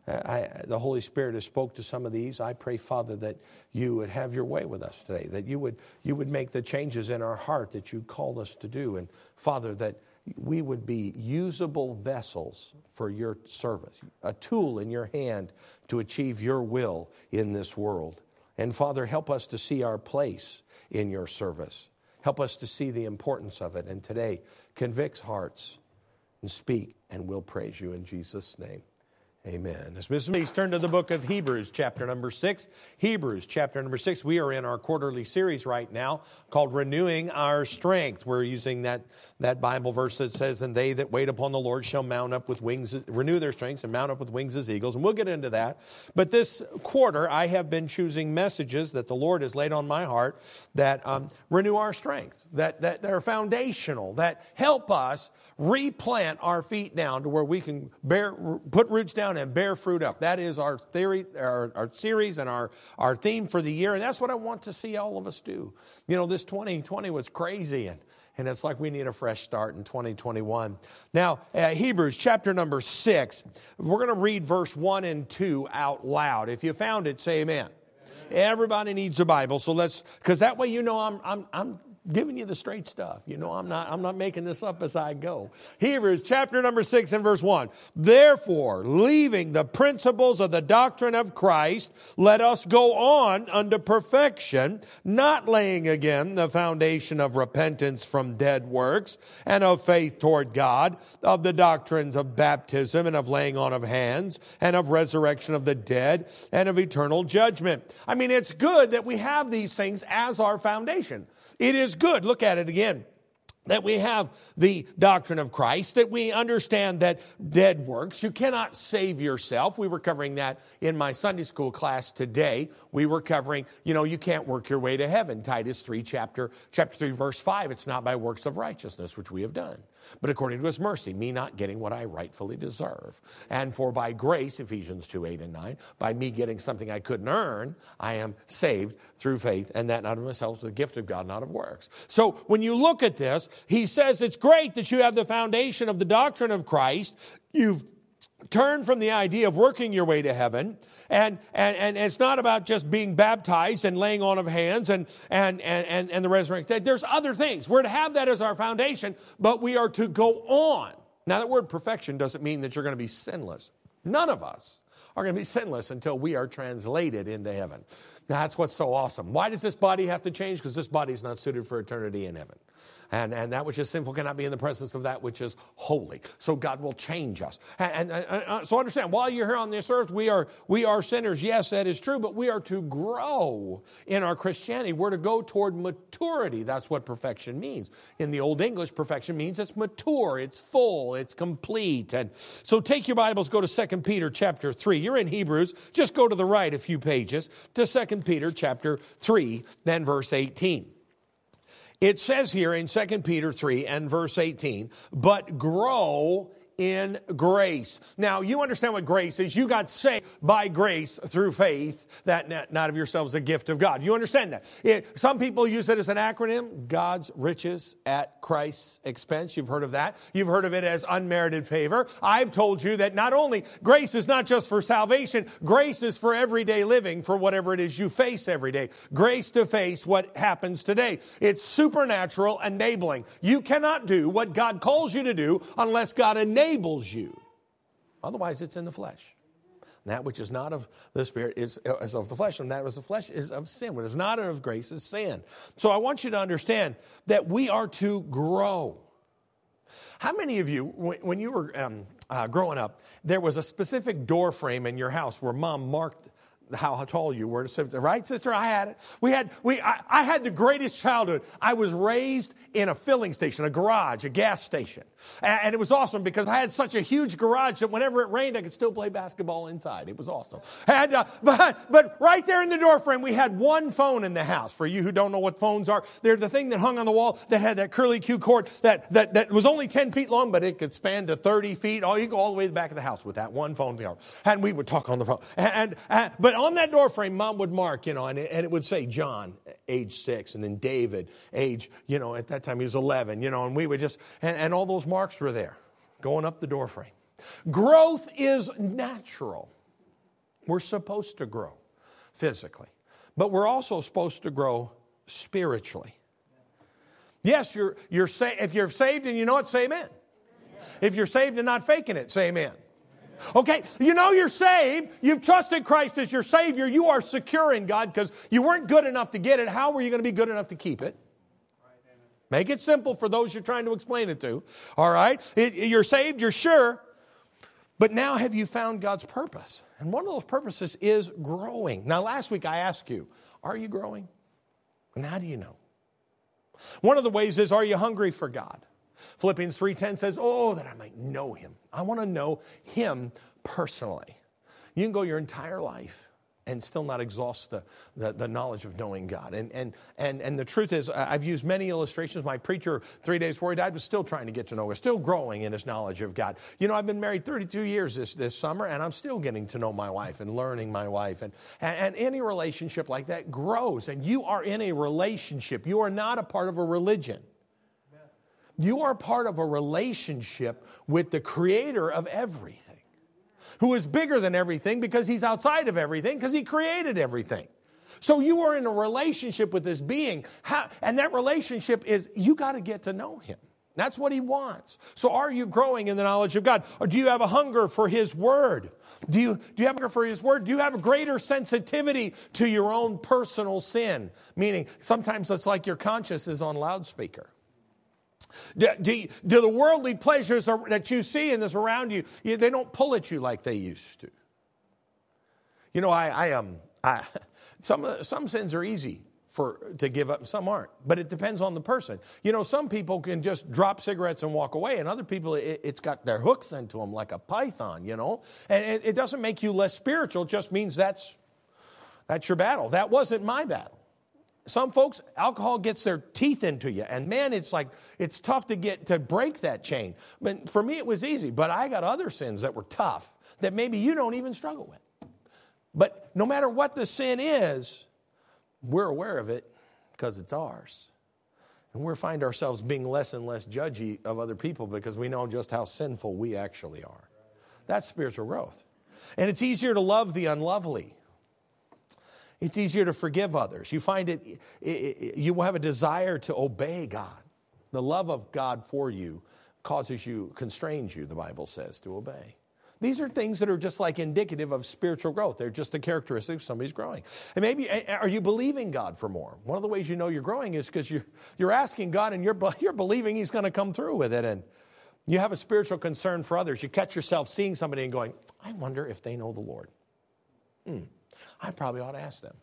I, the Holy Spirit has spoke to some of these. I pray, Father, that you would have your way with us today, that you would you would make the changes in our heart that you called us to do. And Father, that we would be usable vessels for your service, a tool in your hand to achieve your will in this world. And Father, help us to see our place in your service. Help us to see the importance of it. And today, convicts hearts and speak, and we'll praise you in Jesus' name. Amen. As Missus Please turn to the book of Hebrews, chapter number six. Hebrews, chapter number six. We are in our quarterly series right now called Renewing Our Strength. We're using that, that Bible verse that says, and they that wait upon the Lord shall mount up with wings, renew their strengths and mount up with wings as eagles. And we'll get into that. But this quarter, I have been choosing messages that the Lord has laid on my heart that um, renew our strength, that, that, that are foundational, that help us replant our feet down to where we can bear, put roots down and bear fruit up. That is our theory, our, our series and our, our theme for the year. And that's what I want to see all of us do. You know, this twenty twenty was crazy, and, and it's like we need a fresh start in twenty twenty-one. Now, uh, Hebrews chapter number six, we're going to read verse one and two out loud. If you found it, say amen. Amen. Everybody needs a Bible, so let's, because that way you know I'm, I'm, I'm giving you the straight stuff. You know, I'm not, I'm not making this up as I go. Hebrews chapter number six and verse one. Therefore, leaving the principles of the doctrine of Christ, let us go on unto perfection, not laying again the foundation of repentance from dead works and of faith toward God, of the doctrines of baptism and of laying on of hands and of resurrection of the dead and of eternal judgment. I mean, it's good that we have these things as our foundation. It is good, look at it again, that we have the doctrine of Christ, that we understand that dead works, you cannot save yourself. We were covering that in my Sunday school class today. We were covering, you know, you can't work your way to heaven. Titus three, chapter, chapter three, verse five, it's not by works of righteousness, which we have done, but according to his mercy, me not getting what I rightfully deserve. And for by grace, Ephesians two, eight and nine, by me getting something I couldn't earn, I am saved through faith, and that not of myself, the gift of God, not of works. So when you look at this, he says it's great that you have the foundation of the doctrine of Christ. You've turned from the idea of working your way to heaven, and, and, and it's not about just being baptized and laying on of hands and, and, and, and the resurrection. There's other things. We're to have that as our foundation, but we are to go on. Now, that word perfection doesn't mean that you're going to be sinless. None of us are going to be sinless until we are translated into heaven. Now, that's what's so awesome. Why does this body have to change? Because this body is not suited for eternity in heaven. And, and that which is sinful cannot be in the presence of that which is holy. So God will change us. And, and uh, so understand, while you're here on this earth, we are, we are sinners. Yes, that is true, but we are to grow in our Christianity. We're to go toward maturity. That's what perfection means. In the Old English, perfection means it's mature, it's full, it's complete. And so take your Bibles, go to Second Peter chapter three. You're in Hebrews. Just go to the right a few pages to Second Peter chapter three, then verse eighteen. It says here in Second Peter three and verse eighteen, but grow in grace. Now, you understand what grace is. You got saved by grace through faith, that not of yourselves, a gift of God. You understand that? It, some people use it as an acronym, God's riches at Christ's expense. You've heard of that. You've heard of it as unmerited favor. I've told you that not only grace is not just for salvation, grace is for everyday living, for whatever it is you face every day. Grace to face what happens today. It's supernatural enabling. You cannot do what God calls you to do unless God enables enables you. Otherwise, it's in the flesh. And that which is not of the Spirit is, is of the flesh, and that which is of the flesh is of sin. What is not of grace is sin. So I want you to understand that we are to grow. How many of you, when, when you were um, uh, growing up, there was a specific door frame in your house where Mom marked how tall you were, right, sister? I had it. We had, we, I, I had the greatest childhood. I was raised in a filling station, a garage, a gas station. And, and it was awesome because I had such a huge garage that whenever it rained, I could still play basketball inside. It was awesome. And, uh, but, but right there in the door frame, we had one phone in the house. For you who don't know what phones are, they're the thing that hung on the wall that had that curly Q cord that, that, that was only ten feet long, but it could span to thirty feet. Oh, you could go all the way to the back of the house with that one phone. And we would talk on the phone. And, and, and but on that door frame, Mom would mark, you know, and it, and it would say John, age six, and then David, age, you know, at that time he was eleven, you know, and we would just, and, and all those marks were there going up the door frame. Growth is natural. We're supposed to grow physically, but we're also supposed to grow spiritually. Yes, you're, you're sa- if you're saved and you know it, say amen. If you're saved and not faking it, say amen. Okay, you know you're saved. You've trusted Christ as your Savior. You are secure in God because you weren't good enough to get it. How were you going to be good enough to keep it? Make it simple for those you're trying to explain it to. All right, it, you're saved, you're sure. But now have you found God's purpose? And one of those purposes is growing. Now last week I asked you, are you growing? And how do you know? One of the ways is, are you hungry for God? Philippians three ten says, oh, that I might know Him. I want to know Him personally. You can go your entire life and still not exhaust the, the, the knowledge of knowing God. And, and, and, and the truth is, I've used many illustrations. My preacher, three days before he died, was still trying to get to know God, still growing in his knowledge of God. You know, I've been married thirty-two years this, this summer, and I'm still getting to know my wife and learning my wife. And, and, and any relationship like that grows. And you are in a relationship. You are not a part of a religion. You are part of a relationship with the Creator of everything, who is bigger than everything because He's outside of everything because He created everything. So you are in a relationship with this being. How, and that relationship is, you got to get to know Him. That's what He wants. So are you growing in the knowledge of God? Or do you have a hunger for His Word? Do you, do you have a hunger for His Word? Do you have a greater sensitivity to your own personal sin? Meaning, sometimes it's like your conscience is on loudspeaker. Do, do, you, do the worldly pleasures that you see in this around you, you, they don't pull at you like they used to. You know, I, I um, I, some some sins are easy for to give up, some aren't. But it depends on the person. You know, some people can just drop cigarettes and walk away, and other people, it, it's got their hooks into them like a python. You know, and it, it doesn't make you less spiritual. It just means that's that's your battle. That wasn't my battle. Some folks, alcohol gets their teeth into you. And man, it's like, it's tough to get, to break that chain. But for me, it was easy. But I got other sins that were tough that maybe you don't even struggle with. But no matter what the sin is, we're aware of it because it's ours. And we find ourselves being less and less judgy of other people because we know just how sinful we actually are. That's spiritual growth. And it's easier to love the unlovely. It's easier to forgive others. You find it, it, it, you will have a desire to obey God. The love of God for you causes you, constrains you, the Bible says, to obey. These are things that are just like indicative of spiritual growth. They're just the characteristic of somebody's growing. And maybe, are you believing God for more? One of the ways you know you're growing is because you're, you're asking God and you're, you're believing He's going to come through with it. And you have a spiritual concern for others. You catch yourself seeing somebody and going, I wonder if they know the Lord. Hmm. I probably ought to ask them.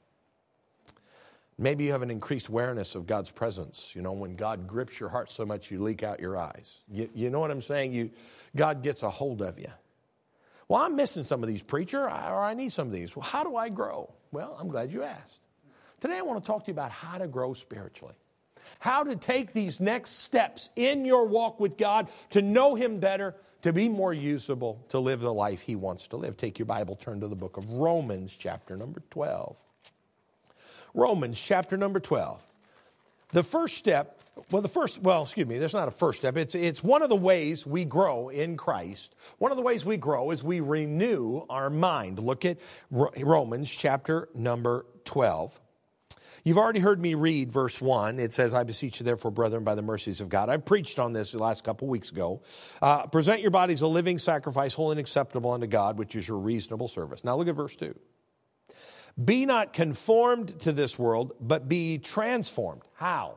Maybe you have an increased awareness of God's presence. You know, when God grips your heart so much you leak out your eyes. You, you know what I'm saying? You, God gets a hold of you. Well, I'm missing some of these, preacher, or I need some of these. Well, how do I grow? Well, I'm glad you asked. Today I want to talk to you about how to grow spiritually. How to take these next steps in your walk with God to know Him better, to be more usable, to live the life He wants to live. Take your Bible, turn to the book of Romans, chapter number twelve. Romans, chapter number twelve. The first step, well, the first, well, excuse me, there's not a first step. It's, it's one of the ways we grow in Christ. One of the ways we grow is we renew our mind. Look at Romans, chapter number twelve. You've already heard me read verse one. It says, I beseech you therefore, brethren, by the mercies of God. I preached on this the last couple weeks ago. Uh, present your bodies a living sacrifice, holy and acceptable unto God, which is your reasonable service. Now look at verse two. Be not conformed to this world, but be transformed. How?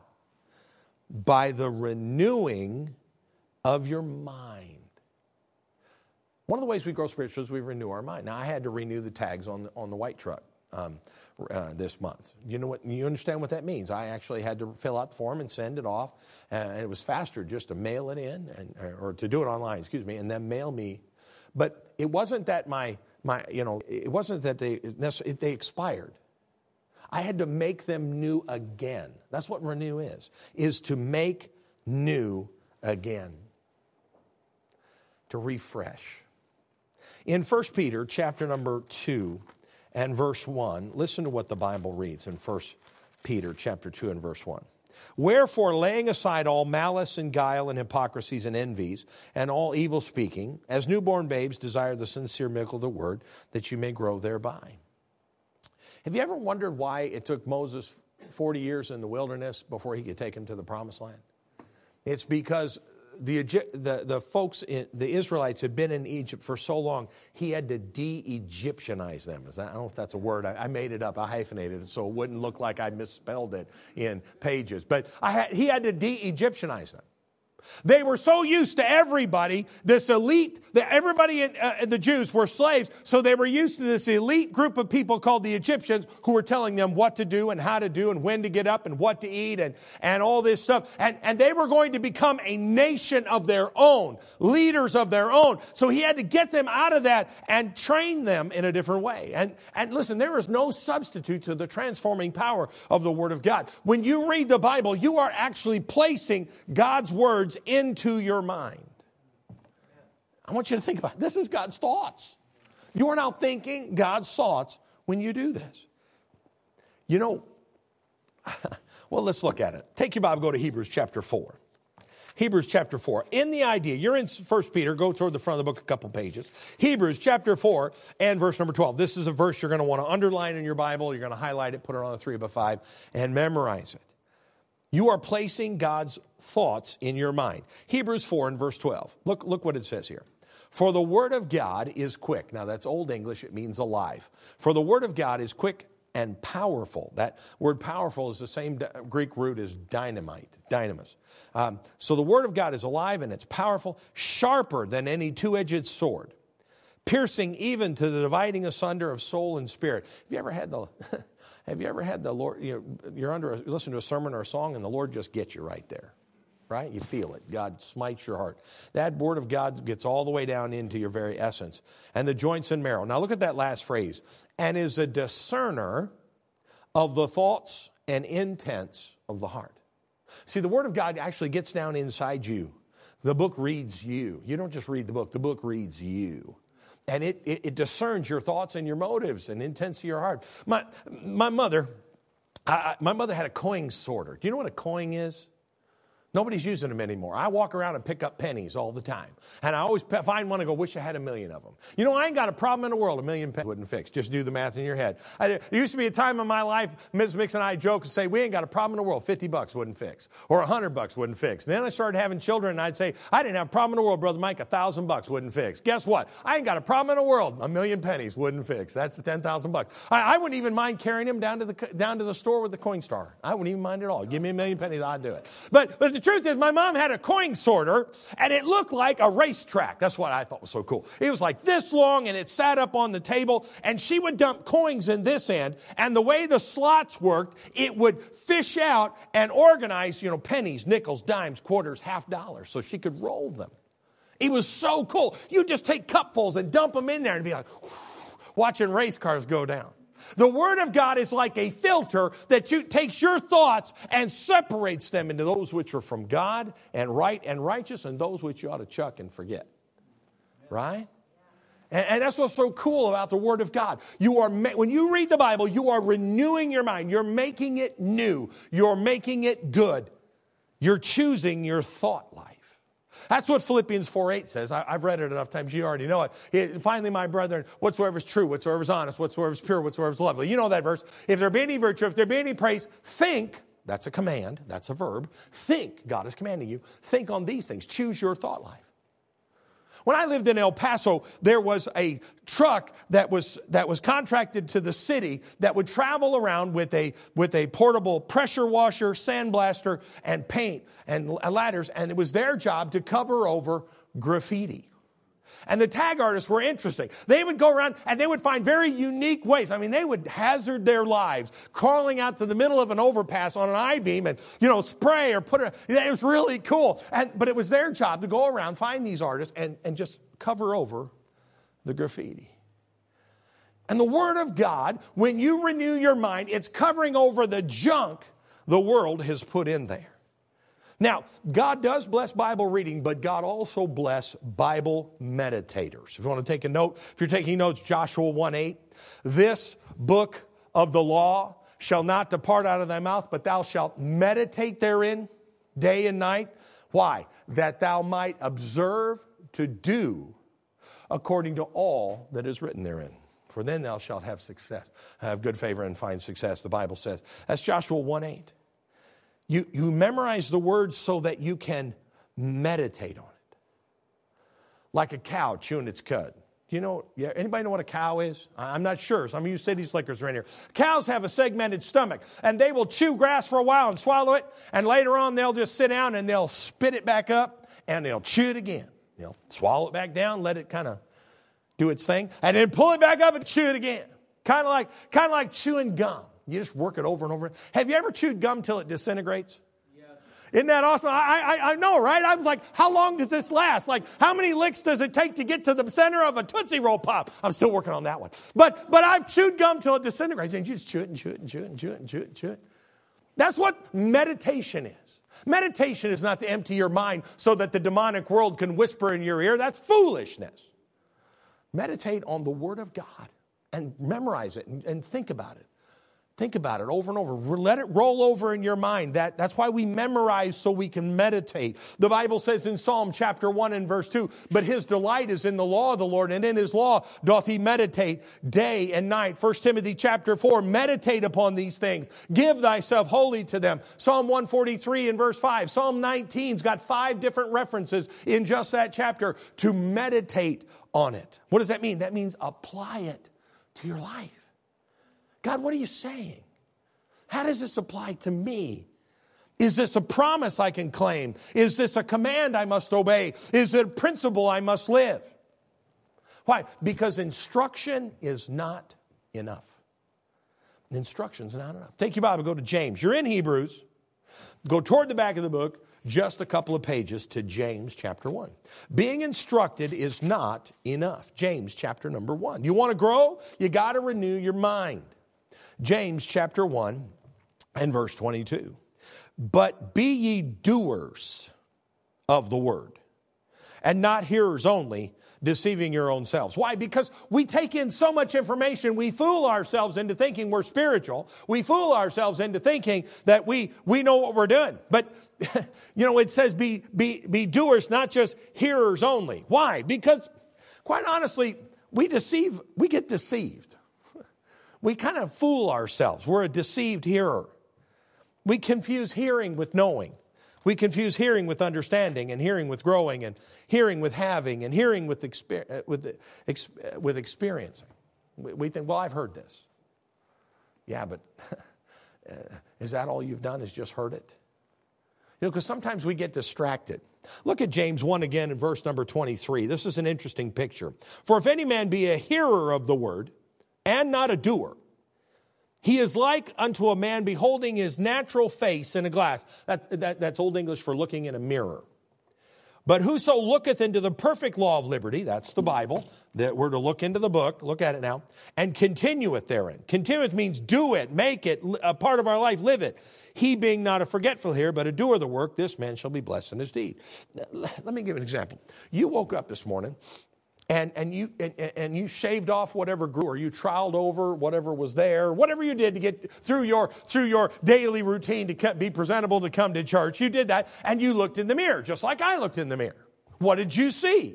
By the renewing of your mind. One of the ways we grow spiritually is we renew our mind. Now, I had to renew the tags on, on the white truck. Um, Uh, this month. You know what? You understand what that means? I actually had to fill out the form and send it off, uh, and it was faster just to mail it in, and or to do it online, excuse me, and then mail me. But it wasn't that my my you know it wasn't that they they expired. I had to make them new again. That's what renew is: is to make new again, to refresh. In First Peter chapter number two. And verse one, listen to what the Bible reads in First Peter chapter two and verse one. Wherefore, laying aside all malice and guile and hypocrisies and envies and all evil speaking, as newborn babes desire the sincere milk of the word, that you may grow thereby. Have you ever wondered why it took Moses forty years in the wilderness before he could take him to the promised land? It's because the, the, the folks, in, the Israelites had been in Egypt for so long, he had to de-Egyptianize them. Is that, I don't know if that's a word. I, I made it up. I hyphenated it so it wouldn't look like I misspelled it in pages. But I had, he had to de-Egyptianize them. They were so used to everybody, this elite, that everybody in uh, the Jews were slaves, so they were used to this elite group of people called the Egyptians who were telling them what to do and how to do and when to get up and what to eat and, and all this stuff. And, and they were going to become a nation of their own, leaders of their own. So he had to get them out of that and train them in a different way. And, and listen, there is no substitute to the transforming power of the Word of God. When you read the Bible, you are actually placing God's words into your mind. I want you to think about it. This is God's thoughts. You are now thinking God's thoughts when you do this. You know, well, let's look at it. Take your Bible, go to Hebrews chapter four. Hebrews chapter four. In the idea, you're in First Peter, go toward the front of the book a couple pages. Hebrews chapter four and verse number twelve. This is a verse you're going to want to underline in your Bible. You're going to highlight it, put it on a three by five, and memorize it. You are placing God's thoughts in your mind. Hebrews four and verse twelve. Look, look what it says here. For the word of God is quick. Now that's Old English. It means alive. For the word of God is quick and powerful. That word powerful is the same Greek root as dynamite, dynamis. Um, so the word of God is alive and it's powerful, sharper than any two-edged sword, piercing even to the dividing asunder of soul and spirit. Have you ever had the... Have you ever had the Lord, you know, you're under, a, you listen to a sermon or a song and the Lord just gets you right there, right? You feel it. God smites your heart. That word of God gets all the way down into your very essence. And the joints and marrow. Now look at that last phrase. And is a discerner of the thoughts and intents of the heart. See, the word of God actually gets down inside you. The book reads you. You don't just read the book. The book reads you. And it, it, it discerns your thoughts and your motives and intents of your heart. My, my mother, I, my mother had a coin sorter. Do you know what a coin is? Nobody's using them anymore. I walk around and pick up pennies all the time. And I always find one and go, wish I had a million of them. You know, I ain't got a problem in the world a million pennies wouldn't fix. Just do the math in your head. I, there used to be a time in my life, Miz Mix and I joke and say, we ain't got a problem in the world. fifty bucks wouldn't fix. Or one hundred bucks wouldn't fix. And then I started having children and I'd say, I didn't have a problem in the world, Brother Mike. one thousand bucks wouldn't fix. Guess what? I ain't got a problem in the world. A million pennies wouldn't fix. That's the ten thousand bucks. I, I wouldn't even mind carrying him down to the down to the store with the Coinstar. I wouldn't even mind at all. Give me a million pennies, I'd do it. But, but the truth is, my mom had a coin sorter, and it looked like a racetrack. That's what I thought was so cool. It was like this long, and it sat up on the table, and she would dump coins in this end, and the way the slots worked, it would fish out and organize, you know, pennies, nickels, dimes, quarters, half dollars, so she could roll them. It was so cool. You just take cupfuls and dump them in there and be like, watching race cars go down. The Word of God is like a filter that you, takes your thoughts and separates them into those which are from God and right and righteous and those which you ought to chuck and forget. Right? And, and that's what's so cool about the Word of God. You are when you read the Bible, you are renewing your mind. You're making it new. You're making it good. You're choosing your thought life. That's what Philippians four eight says. I, I've read it enough times. You already know it. it. Finally, my brethren, whatsoever is true, whatsoever is honest, whatsoever is pure, whatsoever is lovely. You know that verse. If there be any virtue, if there be any praise, think. That's a command. That's a verb. Think. God is commanding you. Think on these things. Choose your thought life. When I lived in El Paso, there was a truck that was that was contracted to the city that would travel around with a with a portable pressure washer, sandblaster, and paint and ladders, and it was their job to cover over graffiti. And the tag artists were interesting. They would go around and they would find very unique ways. I mean, they would hazard their lives crawling out to the middle of an overpass on an I-beam and, you know, spray or put it. It was really cool. And, but it was their job to go around, find these artists, and, and just cover over the graffiti. And the Word of God, when you renew your mind, it's covering over the junk the world has put in there. Now, God does bless Bible reading, but God also bless Bible meditators. If you want to take a note, if you're taking notes, Joshua one eight, this book of the law shall not depart out of thy mouth, but thou shalt meditate therein day and night. Why? That thou might observe to do according to all that is written therein. For then thou shalt have success, have good favor and find success, the Bible says. That's Joshua one eight. You, you memorize the words so that you can meditate on it. Like a cow chewing its cud. You know, yeah, anybody know what a cow is? I'm not sure. Some of you city slickers are in here. Cows have a segmented stomach, and they will chew grass for a while and swallow it, and later on they'll just sit down and they'll spit it back up, and they'll chew it again. They'll swallow it back down, let it kind of do its thing, and then pull it back up and chew it again. Kind of like, kind of like chewing gum. You just work it over and over. Have you ever chewed gum till it disintegrates? Yes. Isn't that awesome? I, I, I know, right? I was like, how long does this last? Like, how many licks does it take to get to the center of a Tootsie Roll Pop? I'm still working on that one. But, but I've chewed gum till it disintegrates. And you just chew it and chew it and chew it and chew it and chew it and chew it. That's what meditation is. Meditation is not to empty your mind so that the demonic world can whisper in your ear. That's foolishness. Meditate on the Word of God and memorize it and, and think about it. Think about it over and over. Let it roll over in your mind. That, that's why we memorize so we can meditate. The Bible says in Psalm chapter one and verse two, but his delight is in the law of the Lord, and in his law doth he meditate day and night. First Timothy chapter four, meditate upon these things. Give thyself wholly to them. Psalm one forty-three and verse five. Psalm nineteen's got five different references in just that chapter to meditate on it. What does that mean? That means apply it to your life. God, what are you saying? How does this apply to me? Is this a promise I can claim? Is this a command I must obey? Is it a principle I must live? Why? Because instruction is not enough. Instruction's not enough. Take your Bible, go to James. You're in Hebrews. Go toward the back of the book, just a couple of pages to James chapter one. Being instructed is not enough. James chapter number one. You want to grow? You got to renew your mind. James chapter one and verse twenty-two. But be ye doers of the word, and not hearers only, deceiving your own selves. Why? Because we take in so much information, we fool ourselves into thinking we're spiritual. We fool ourselves into thinking that we, we know what we're doing. But, you know, it says be, be, be doers, not just hearers only. Why? Because, quite honestly, we deceive, we get deceived. We kind of fool ourselves. We're a deceived hearer. We confuse hearing with knowing. We confuse hearing with understanding, and hearing with growing, and hearing with having, and hearing with exper- with, ex- with experiencing. We think, well, I've heard this. Yeah, but is that all you've done is just heard it? You know, because sometimes we get distracted. Look at James one again in verse number twenty-three. This is an interesting picture. For if any man be a hearer of the word, and not a doer, he is like unto a man beholding his natural face in a glass. That, that, that's Old English for looking in a mirror. But whoso looketh into the perfect law of liberty, that's the Bible, that we're to look into the book, look at it now, and continueth therein. Continueth means do it, make it a part of our life, live it. He being not a forgetful here, but a doer of the work, this man shall be blessed in his deed. Let me give you an example. You woke up this morning, And and you and, and you shaved off whatever grew, or you troweled over whatever was there, whatever you did to get through your through your daily routine to be presentable to come to church. You did that, and you looked in the mirror, just like I looked in the mirror. What did you see?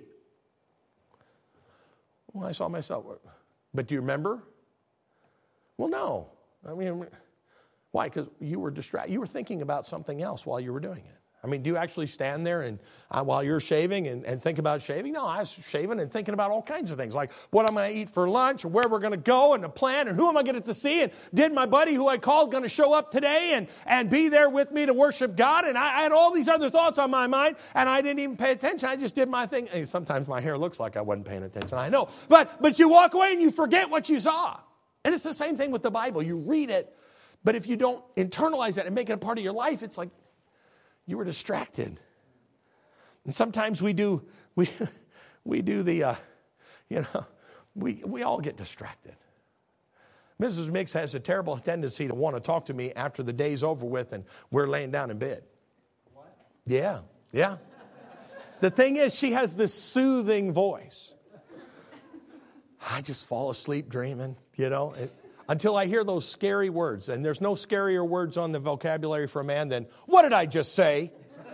Well, I saw myself. But do you remember? Well, no. I mean, why? Because you were distracted. You were thinking about something else while you were doing it. I mean, do you actually stand there and uh, while you're shaving and, and think about shaving? No, I was shaving and thinking about all kinds of things, like what I'm going to eat for lunch, or where we're going to go, and the plan, and who am I going to see, and did my buddy who I called going to show up today and, and be there with me to worship God? And I, I had all these other thoughts on my mind, and I didn't even pay attention. I just did my thing. And sometimes my hair looks like I wasn't paying attention. I know. But, but you walk away and you forget what you saw. And it's the same thing with the Bible. You read it, but if you don't internalize it and make it a part of your life, it's like you were distracted. And sometimes we do, we, we do the, uh, you know, we, we all get distracted. Missus Mix has a terrible tendency to want to talk to me after the day's over with and we're laying down in bed. What? Yeah, yeah. The thing is, she has this soothing voice. I just fall asleep dreaming, you know. It, Until I hear those scary words. And there's no scarier words on the vocabulary for a man than, what did I just say?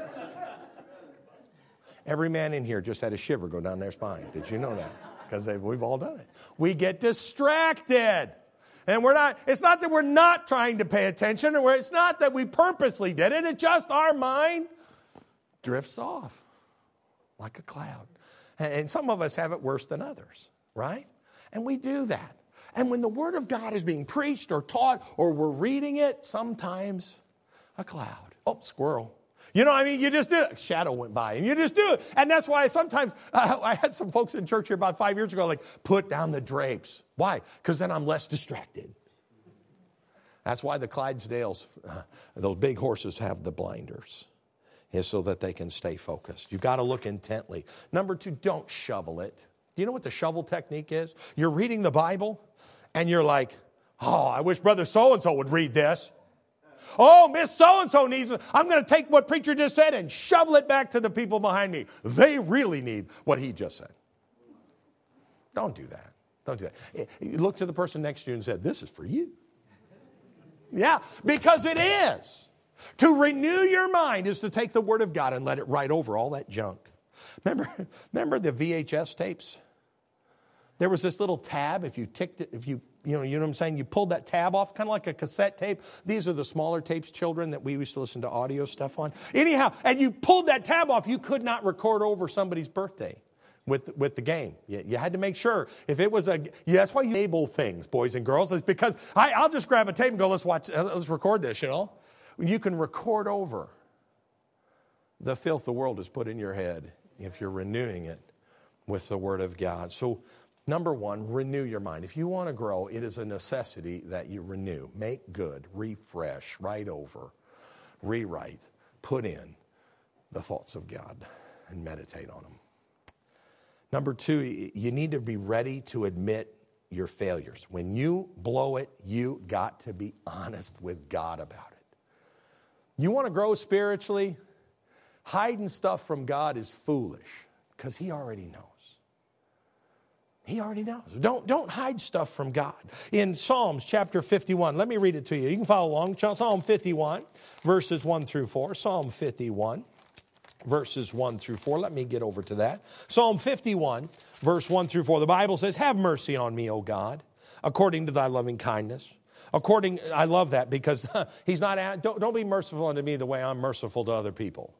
Every man in here just had a shiver go down their spine. Did you know that? Because we've all done it. We get distracted. And we're not, it's not that we're not trying to pay attention, or it's not that we purposely did it. It's just our mind drifts off like a cloud. And some of us have it worse than others, right? And we do that. And when the Word of God is being preached or taught or we're reading it, sometimes a cloud. Oh, squirrel. You know, I mean, you just do it. A shadow went by and you just do it. And that's why sometimes, uh, I had some folks in church here about five years ago, like, put down the drapes. Why? Because then I'm less distracted. That's why the Clydesdales, uh, those big horses, have the blinders, is so that they can stay focused. You've got to look intently. Number two, don't shovel it. Do you know what the shovel technique is? You're reading the Bible, and you're like, oh, I wish Brother so-and-so would read this. Oh, Miss so-and-so needs it. I'm going to take what preacher just said and shovel it back to the people behind me. They really need what he just said. Don't do that. Don't do that. You look to the person next to you and say, this is for you. Yeah, because it is. To renew your mind is to take the Word of God and let it write over all that junk. Remember, remember the V H S tapes? There was this little tab. If you ticked it, if you, you know, you know what I'm saying? You pulled that tab off, kind of like a cassette tape. These are the smaller tapes, children, that we used to listen to audio stuff on. Anyhow, and you pulled that tab off, you could not record over somebody's birthday with, with the game. You, you had to make sure. If it was a, yeah, that's why you enable things, boys and girls. It's because I, I'll just grab a tape and go, let's watch, let's record this, you know. You can record over the filth the world has put in your head if you're renewing it with the Word of God. So, number one, renew your mind. If you want to grow, it is a necessity that you renew. Make good, refresh, write over, rewrite, put in the thoughts of God and meditate on them. Number two, you need to be ready to admit your failures. When you blow it, you got to be honest with God about it. You want to grow spiritually? Hiding stuff from God is foolish because He already knows. He already knows. Don't, don't hide stuff from God. In Psalms chapter fifty-one, let me read it to you. You can follow along. Psalm fifty-one, verses one through four. Psalm fifty-one, verses one through four. Let me get over to that. Psalm fifty-one, verse one through four. The Bible says, have mercy on me, O God, according to thy loving kindness. According, I love that because he's not, don't, don't be merciful unto me the way I'm merciful to other people.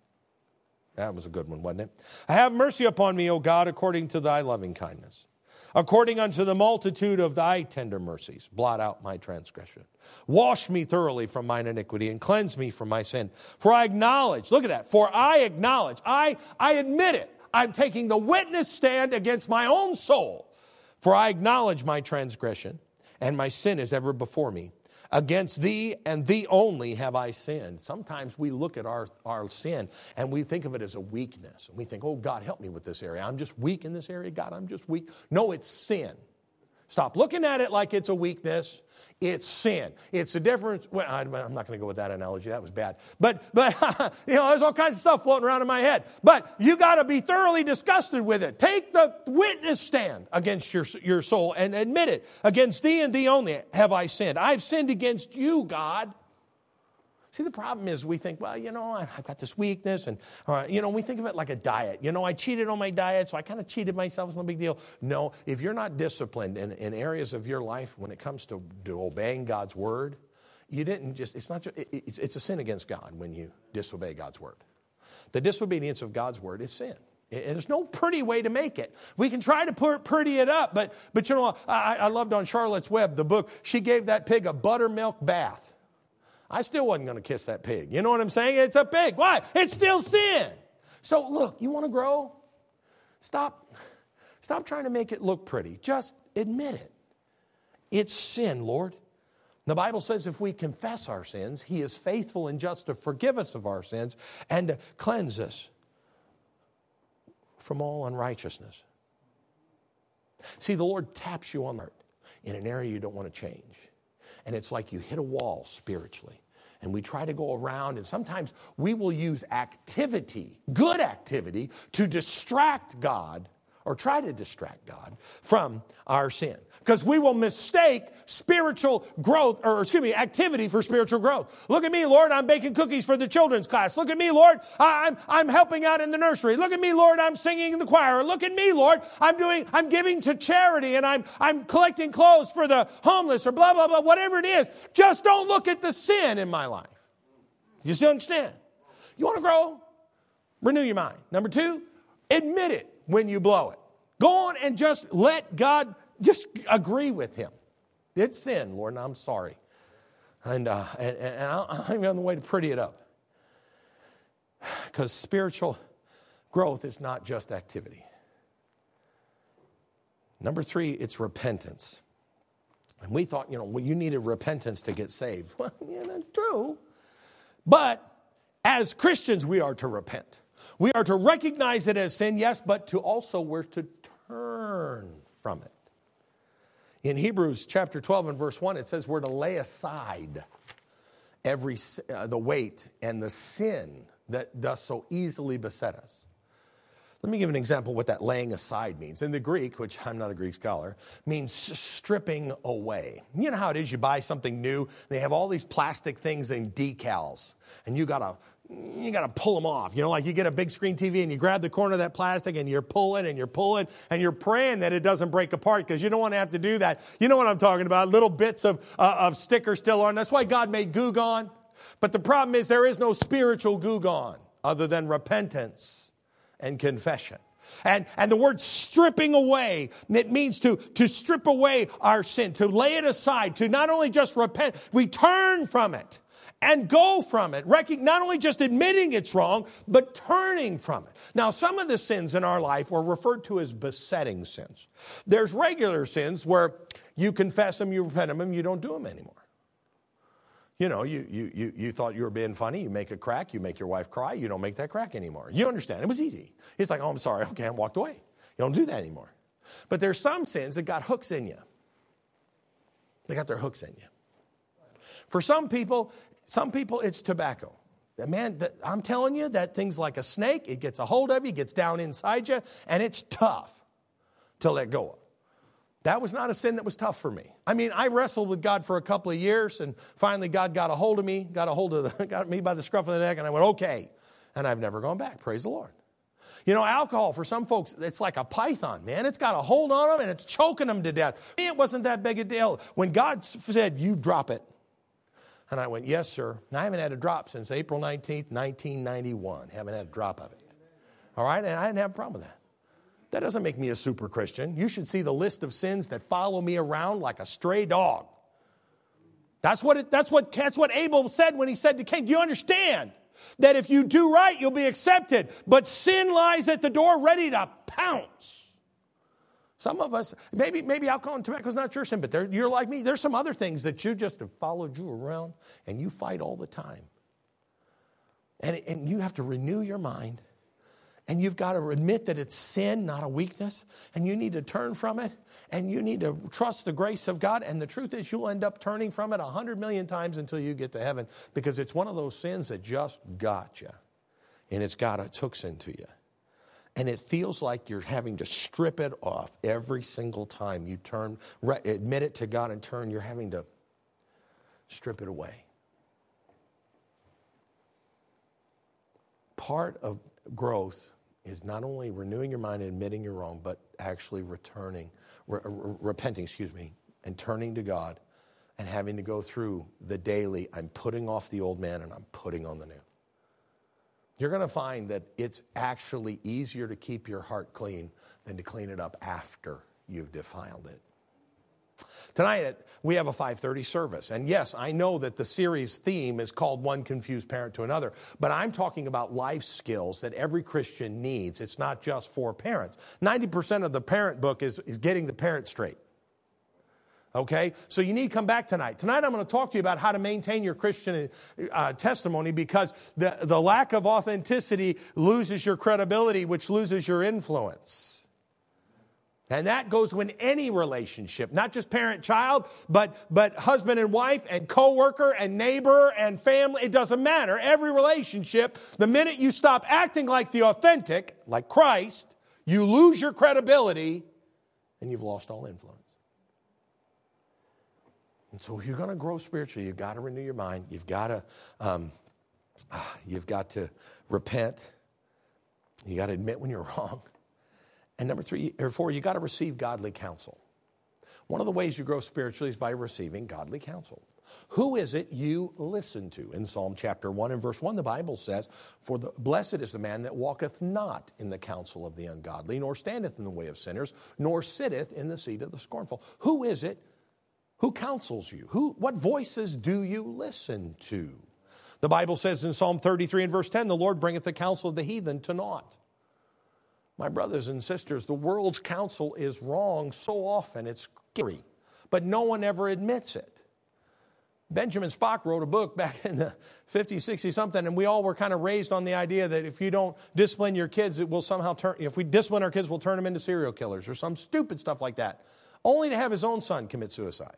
That was a good one, wasn't it? Have mercy upon me, O God, according to thy loving kindness. According unto the multitude of thy tender mercies, blot out my transgression. Wash me thoroughly from mine iniquity and cleanse me from my sin. For I acknowledge, look at that, for I acknowledge, I, I admit it. I'm taking the witness stand against my own soul. For I acknowledge my transgression, and my sin is ever before me. Against thee and thee only have I sinned. Sometimes we look at our, our sin and we think of it as a weakness. And we think, oh, God, help me with this area. I'm just weak in this area. God, I'm just weak. No, it's sin. Stop looking at it like it's a weakness. It's sin. It's the difference. Well, I'm not going to go with that analogy. That was bad. But, but you know, there's all kinds of stuff floating around in my head. But you got to be thoroughly disgusted with it. Take the witness stand against your, your soul and admit it. Against thee and thee only have I sinned. I've sinned against you, God. See, the problem is we think, well, you know, I've got this weakness. And, uh, you know, we think of it like a diet. You know, I cheated on my diet, so I kind of cheated myself. It's no big deal. No, if you're not disciplined in, in areas of your life when it comes to, to obeying God's word, you didn't just, it's not just, it, it's, it's a sin against God when you disobey God's word. The disobedience of God's word is sin. And there's no pretty way to make it. We can try to put, pretty it up, but, but you know, I, I loved on Charlotte's Web, the book, she gave that pig a buttermilk bath. I still wasn't going to kiss that pig. You know what I'm saying? It's a pig. Why? It's still sin. So look, you want to grow? Stop, stop trying to make it look pretty. Just admit it. It's sin, Lord. The Bible says if we confess our sins, He is faithful and just to forgive us of our sins and to cleanse us from all unrighteousness. See, the Lord taps you on the heart in an area you don't want to change. And it's like you hit a wall spiritually. And we try to go around, and sometimes we will use activity, good activity, to distract God or try to distract God from our sin. Because we will mistake spiritual growth, or excuse me, activity for spiritual growth. Look at me, Lord, I'm baking cookies for the children's class. Look at me, Lord, I'm, I'm helping out in the nursery. Look at me, Lord, I'm singing in the choir. Look at me, Lord, I'm doing, I'm giving to charity, and I'm, I'm collecting clothes for the homeless, or blah, blah, blah, whatever it is. Just don't look at the sin in my life. You still understand? You want to grow? Renew your mind. Number two, admit it when you blow it. Go on and just let God just agree with him. It's sin, Lord, and I'm sorry. And, uh, and, and I'm on the way to pretty it up. Because spiritual growth is not just activity. Number three, it's repentance. And we thought, you know, well, you needed repentance to get saved. Well, yeah, that's true. But as Christians, we are to repent. We are to recognize it as sin, yes, but to also we're to turn from it. In Hebrews chapter twelve and verse one, it says we're to lay aside every uh, the weight and the sin that does so easily beset us. Let me give an example of what that laying aside means. In the Greek, which I'm not a Greek scholar, means stripping away. You know how it is, you buy something new, they have all these plastic things and decals, and you got to You got to pull them off. You know, like you get a big screen T V and you grab the corner of that plastic and you're pulling and you're pulling and you're praying that it doesn't break apart because you don't want to have to do that. You know what I'm talking about? Little bits of, uh, of sticker still on. That's why God made Goo Gone. But the problem is there is no spiritual Goo Gone other than repentance and confession. And, and the word stripping away, it means to, to strip away our sin, to lay it aside, to not only just repent, we turn from it. And go from it, not only just admitting it's wrong, but turning from it. Now, some of the sins in our life were referred to as besetting sins. There's regular sins where you confess them, you repent of them, you don't do them anymore. You know, you, you, you, you thought you were being funny, you make a crack, you make your wife cry, you don't make that crack anymore. You understand, it was easy. It's like, oh, I'm sorry, okay, I walked away. You don't do that anymore. But there's some sins that got hooks in you. They got their hooks in you. For some people, Some people, it's tobacco. Man, I'm telling you, that thing's like a snake. It gets a hold of you, gets down inside you, and it's tough to let go of. That was not a sin that was tough for me. I mean, I wrestled with God for a couple of years, and finally God got a hold of me, got a hold of the, got me by the scruff of the neck, and I went, okay. And I've never gone back. Praise the Lord. You know, alcohol, for some folks, it's like a python, man. It's got a hold on them, and it's choking them to death. For me, it wasn't that big a deal. When God said, you drop it, and I went, yes, sir. And I haven't had a drop since April nineteenth, nineteen ninety-one. Haven't had a drop of it. All right? And I didn't have a problem with that. That doesn't make me a super Christian. You should see the list of sins that follow me around like a stray dog. That's what, it, that's what, that's what Abel said when he said to Cain, do you understand that if you do right, you'll be accepted, but sin lies at the door ready to pounce? Some of us, maybe maybe alcohol and tobacco is not your sin, but you're like me. There's some other things that you just have followed you around and you fight all the time. And, and you have to renew your mind. And you've got to admit that it's sin, not a weakness. And you need to turn from it. And you need to trust the grace of God. And the truth is you'll end up turning from it a hundred million times until you get to heaven. Because it's one of those sins that just got you. And it's got its hooks into you. And it feels like you're having to strip it off every single time you turn, re- admit it to God and turn, you're having to strip it away. Part of growth is not only renewing your mind and admitting you're wrong, but actually returning, re- re- repenting, excuse me, and turning to God and having to go through the daily, I'm putting off the old man and I'm putting on the new. You're going to find that it's actually easier to keep your heart clean than to clean it up after you've defiled it. Tonight, we have a five thirty service. And yes, I know that the series theme is called One Confused Parent to Another. But I'm talking about life skills that every Christian needs. It's not just for parents. ninety percent of the parent book is, is getting the parent straight. Okay? So you need to come back tonight. Tonight I'm going to talk to you about how to maintain your Christian uh, testimony, because the, the lack of authenticity loses your credibility, which loses your influence. And that goes with any relationship, not just parent-child, but, but husband and wife and coworker and neighbor and family. It doesn't matter. Every relationship, the minute you stop acting like the authentic, like Christ, You lose your credibility, and you've lost all influence. And so if you're going to grow spiritually, you've got to renew your mind. You've got to, um, you've got to repent. You got to admit when you're wrong. And number three, or four, you got to receive godly counsel. One of the ways you grow spiritually is by receiving godly counsel. Who is it you listen to? In Psalm chapter one and verse one, the Bible says, For the, blessed is the man that walketh not in the counsel of the ungodly, nor standeth in the way of sinners, nor sitteth in the seat of the scornful. Who is it who counsels you? Who? What voices do you listen to? The Bible says in Psalm thirty-three and verse ten, the Lord bringeth the counsel of the heathen to naught. My brothers and sisters, the world's counsel is wrong so often, it's scary, but no one ever admits it. Benjamin Spock wrote a book back in the fifties, sixties, something, and we all were kind of raised on the idea that if you don't discipline your kids, it will somehow turn, if we discipline our kids, we'll turn them into serial killers or some stupid stuff like that, only to have his own son commit suicide.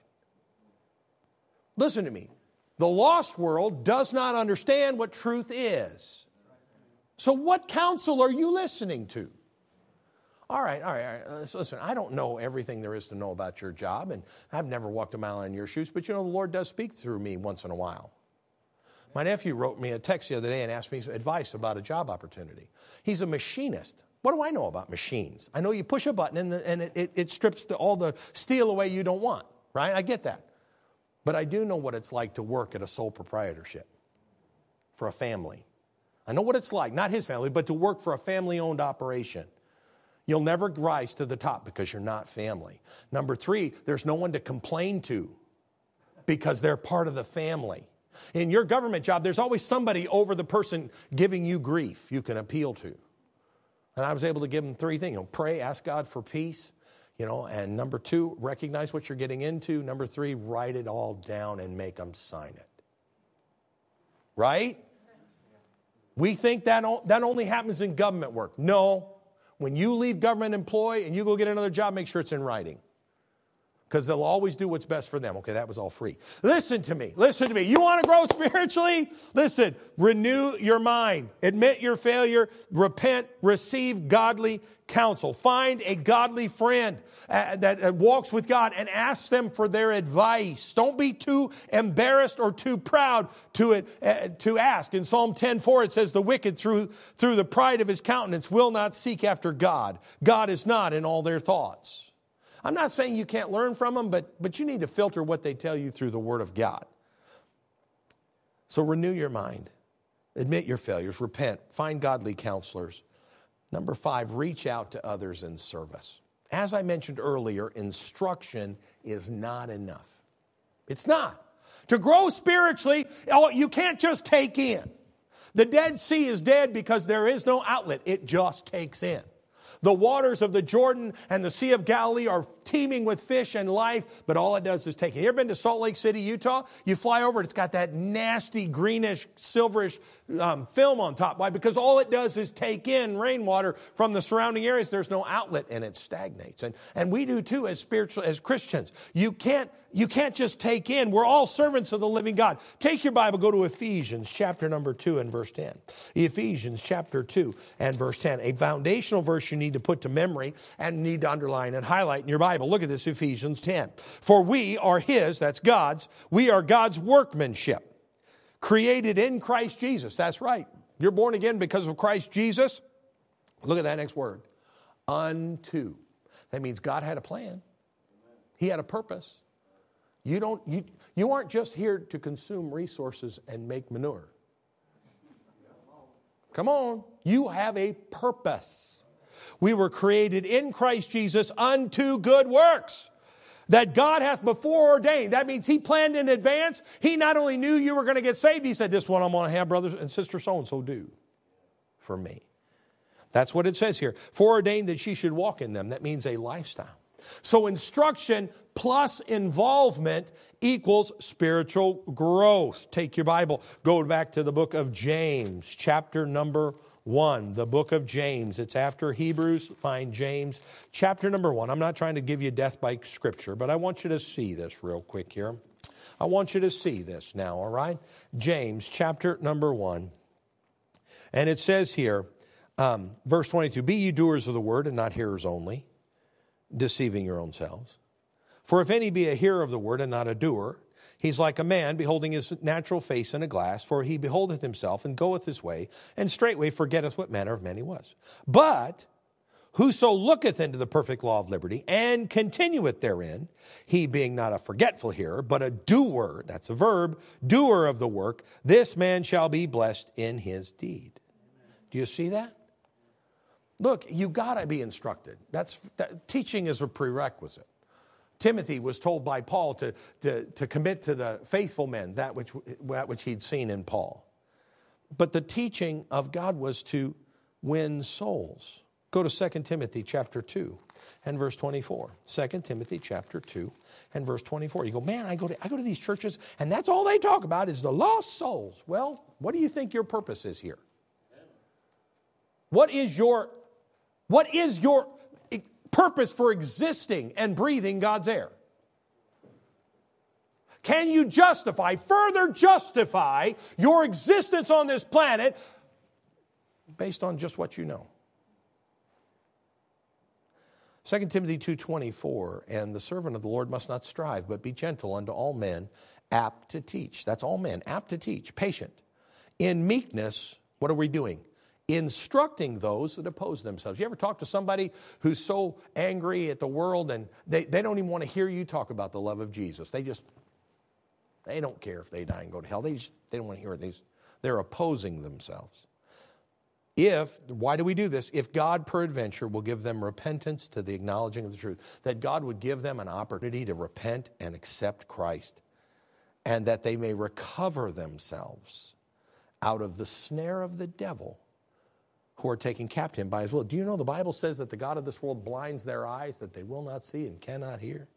Listen to me. The lost world does not understand what truth is. So what counsel are you listening to? All right, all right, all right. Listen, I don't know everything there is to know about your job, and I've never walked a mile in your shoes, but you know, the Lord does speak through me once in a while. My nephew wrote me a text the other day and asked me advice about a job opportunity. He's a machinist. What do I know about machines? I know you push a button and, the, and it, it, it strips the, all the steel away you don't want, right? I get that. But I do know what it's like to work at a sole proprietorship for a family. I know what it's like, not his family, but to work for a family-owned operation. You'll never rise to the top because you're not family. Number three, there's no one to complain to because they're part of the family. In your government job, there's always somebody over the person giving you grief you can appeal to. And I was able to give them three things. You know, pray, ask God for peace. You know, and number two, recognize what you're getting into. Number three, write it all down and make them sign it. Right? We think that, that only happens in government work. No. When you leave government employ and you go get another job, make sure it's in writing. Because they'll always do what's best for them. Okay, that was all free. Listen to me. Listen to me. You want to grow spiritually? Listen, renew your mind. Admit your failure. Repent. Receive godly counsel. Find a godly friend uh, that uh, walks with God and ask them for their advice. Don't be too embarrassed or too proud to it, uh, to ask. In Psalm ten four, it says, the wicked through, through the pride of his countenance will not seek after God. God is not in all their thoughts. I'm not saying you can't learn from them, but, but you need to filter what they tell you through the Word of God. So renew your mind. Admit your failures. Repent. Find godly counselors. Number five, reach out to others in service. As I mentioned earlier, instruction is not enough. It's not. To grow spiritually, you can't just take in. The Dead Sea is dead because there is no outlet. It just takes in. The waters of the Jordan and the Sea of Galilee are teeming with fish and life, but all it does is take it. You ever been to Salt Lake City, Utah? You fly over it, it's got that nasty, greenish, silverish um, film on top. Why? Because all it does is take in rainwater from the surrounding areas. There's no outlet, and it stagnates. And, and we do too as spiritual, as Christians. You can't You can't just take in. We're all servants of the living God. Take your Bible, go to Ephesians chapter number two and verse ten. Ephesians chapter two and verse ten. A foundational verse you need to put to memory and need to underline and highlight in your Bible. Look at this, Ephesians ten. For we are His, that's God's, we are God's workmanship, created in Christ Jesus. That's right. You're born again because of Christ Jesus. Look at that next word. Unto. That means God had a plan. He had a purpose. You don't. You, you aren't just here to consume resources and make manure. Come on. You have a purpose. We were created in Christ Jesus unto good works that God hath before ordained. That means He planned in advance. He not only knew you were going to get saved, He said, this one I'm going to have brothers and sisters so-and-so do for me. That's what it says here. Foreordained that she should walk in them. That means a lifestyle. So instruction plus involvement equals spiritual growth. Take your Bible, go back to the book of James, chapter number one. The book of James. It's after Hebrews. Find James, chapter number one. I'm not trying to give you death by scripture, but I want you to see this real quick here. I want you to see this now, all right? James, chapter number one. And it says here, Um, verse twenty-two, be ye doers of the word and not hearers only, deceiving your own selves. For if any be a hearer of the word and not a doer, he's like a man beholding his natural face in a glass, for he beholdeth himself and goeth his way, and straightway forgetteth what manner of man he was. But whoso looketh into the perfect law of liberty and continueth therein, he being not a forgetful hearer, but a doer, that's a verb, doer of the work, this man shall be blessed in his deed. Do you see that? Look, you got to be instructed. That's that, teaching is a prerequisite. Timothy was told by Paul to, to, to commit to the faithful men that which, that which he'd seen in Paul. But the teaching of God was to win souls. Go to Second Timothy chapter two and verse twenty-four. Second Timothy chapter two and verse twenty-four. You go, man, I go to, I go to these churches and that's all they talk about is the lost souls. Well, what do you think your purpose is here? What is your, what is your purpose for existing and breathing God's air? Can you justify, further justify your existence on this planet based on just what you know? Second Timothy two twenty-four, and the servant of the Lord must not strive, but be gentle unto all men, apt to teach. That's all men, apt to teach, patient. In meekness, what are we doing? Instructing those that oppose themselves. You ever talk to somebody who's so angry at the world and they, they don't even want to hear you talk about the love of Jesus? They just, they don't care if they die and go to hell. They just, they don't want to hear it. They, they're opposing themselves. If, why do we do this? If God peradventure will give them repentance to the acknowledging of the truth, that God would give them an opportunity to repent and accept Christ, and that they may recover themselves out of the snare of the devil, who are taken captive by his will. Do you know the Bible says that the God of this world blinds their eyes that they will not see and cannot hear?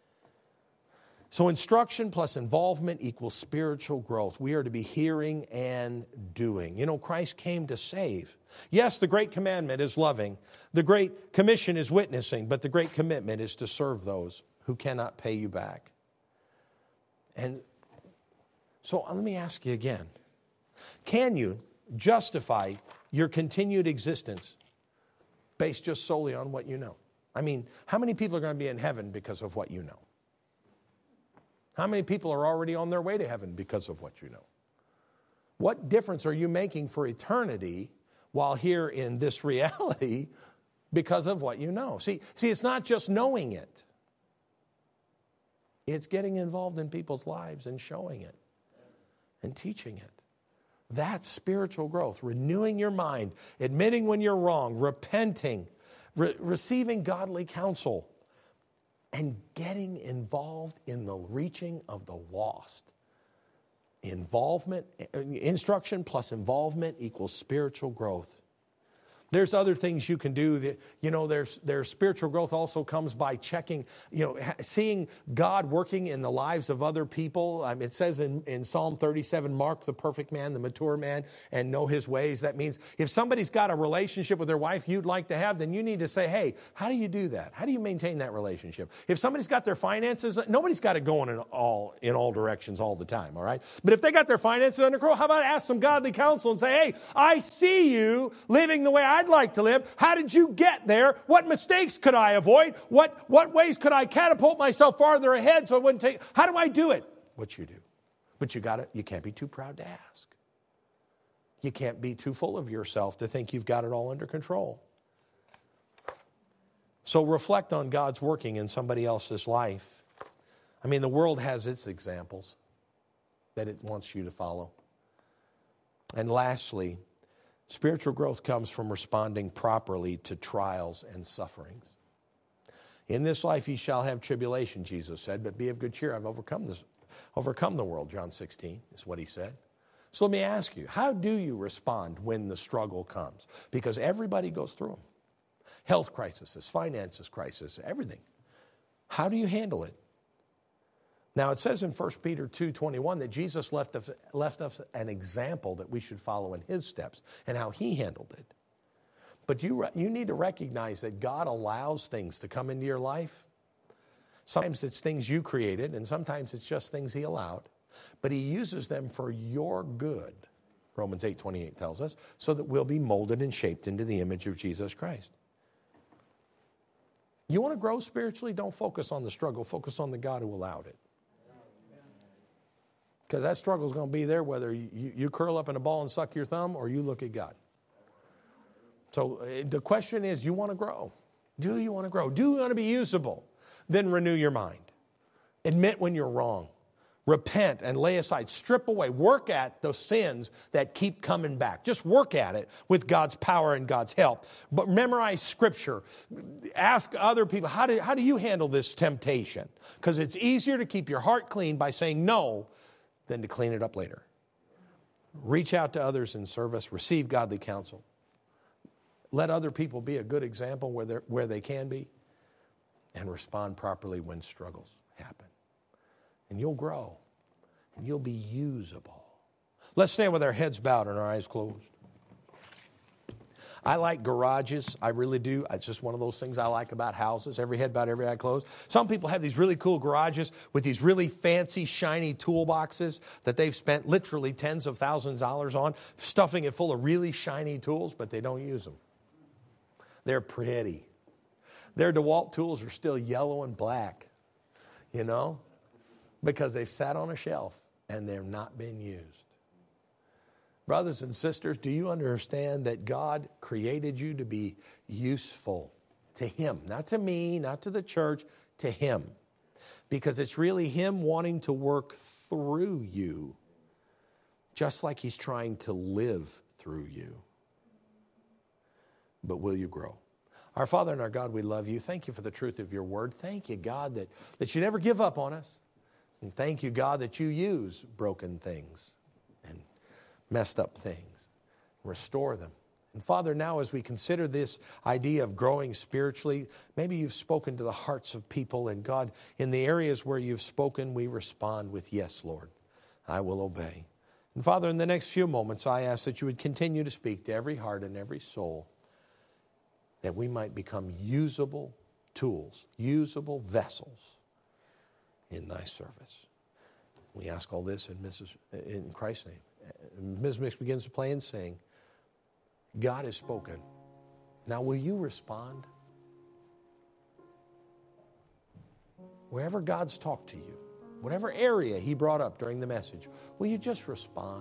So instruction plus involvement equals spiritual growth. We are to be hearing and doing. You know, Christ came to save. Yes, the great commandment is loving. The great commission is witnessing. But the great commitment is to serve those who cannot pay you back. And so let me ask you again. Can you justify your continued existence based just solely on what you know? I mean, how many people are going to be in heaven because of what you know? How many people are already on their way to heaven because of what you know? What difference are you making for eternity while here in this reality because of what you know? See, see, it's not just knowing it. It's getting involved in people's lives and showing it and teaching it. That's spiritual growth. Renewing your mind, admitting when you're wrong, repenting, re- receiving godly counsel, and getting involved in the reaching of the lost. Involvement, instruction plus involvement equals spiritual growth. There's other things you can do. That, you know, there's, there's spiritual growth also comes by checking, you know, seeing God working in the lives of other people. Um, it says in, in Psalm thirty-seven, mark the perfect man, the mature man, and know his ways. That means if somebody's got a relationship with their wife you'd like to have, then you need to say, hey, how do you do that? How do you maintain that relationship? If somebody's got their finances, nobody's got it going in all, in all directions all the time, all right? But if they got their finances under control, how about ask some godly counsel and say, hey, I see you living the way I I'd like to live. How did you get there? What mistakes could I avoid? What, what ways could I catapult myself farther ahead so it wouldn't take? How do I do it? What you do. But you got to, you can't be too proud to ask. You can't be too full of yourself to think you've got it all under control. So reflect on God's working in somebody else's life. I mean, the world has its examples that it wants you to follow. And lastly, spiritual growth comes from responding properly to trials and sufferings. In this life ye shall have tribulation, Jesus said, but be of good cheer. I've overcome this, overcome the world, John sixteen is what he said. So let me ask you, how do you respond when the struggle comes? Because everybody goes through them. Health crises, finances crisis, everything. How do you handle it? Now, it says in First Peter two twenty-one that Jesus left us, left us an example that we should follow in his steps and how he handled it. But you, you need to recognize that God allows things to come into your life. Sometimes it's things you created, and sometimes it's just things he allowed. But he uses them for your good. Romans eight twenty-eight tells us, so that we'll be molded and shaped into the image of Jesus Christ. You want to grow spiritually? Don't focus on the struggle. Focus on the God who allowed it. Because that struggle is going to be there whether you, you curl up in a ball and suck your thumb or you look at God. So the question is, you want to grow? Do you want to grow? Do you want to be usable? Then renew your mind. Admit when you're wrong. Repent and lay aside. Strip away. Work at the sins that keep coming back. Just work at it with God's power and God's help. But memorize Scripture. Ask other people, how do, how do you handle this temptation? Because it's easier to keep your heart clean by saying no than to clean it up later. Reach out to others in service. Receive godly counsel. Let other people be a good example where, where they can be. And respond properly when struggles happen. And you'll grow. And you'll be usable. Let's stand with our heads bowed and our eyes closed. I like garages. I really do. It's just one of those things I like about houses. Every head bowed, every eye closed. Some people have these really cool garages with these really fancy, shiny toolboxes that they've spent literally tens of thousands of dollars on, stuffing it full of really shiny tools, but they don't use them. They're pretty. Their DeWalt tools are still yellow and black, you know, because they've sat on a shelf and they've not been used. Brothers and sisters, do you understand that God created you to be useful to Him? Not to me, not to the church, to Him. Because it's really Him wanting to work through you, just like He's trying to live through you. But will you grow? Our Father and our God, we love you. Thank you for the truth of your word. Thank you, God, that, that you never give up on us. And thank you, God, that you use broken things and messed up things. Restore them. And Father, now as we consider this idea of growing spiritually, maybe you've spoken to the hearts of people. And God, in the areas where you've spoken, we respond with, yes, Lord, I will obey. And Father, in the next few moments, I ask that you would continue to speak to every heart and every soul, that we might become usable tools, usable vessels in thy service. We ask all this in, Missus in Christ's name. Miz Mix begins to play and sing, God has spoken. Now will you respond? Wherever God's talked to you, whatever area He brought up during the message, will you just respond?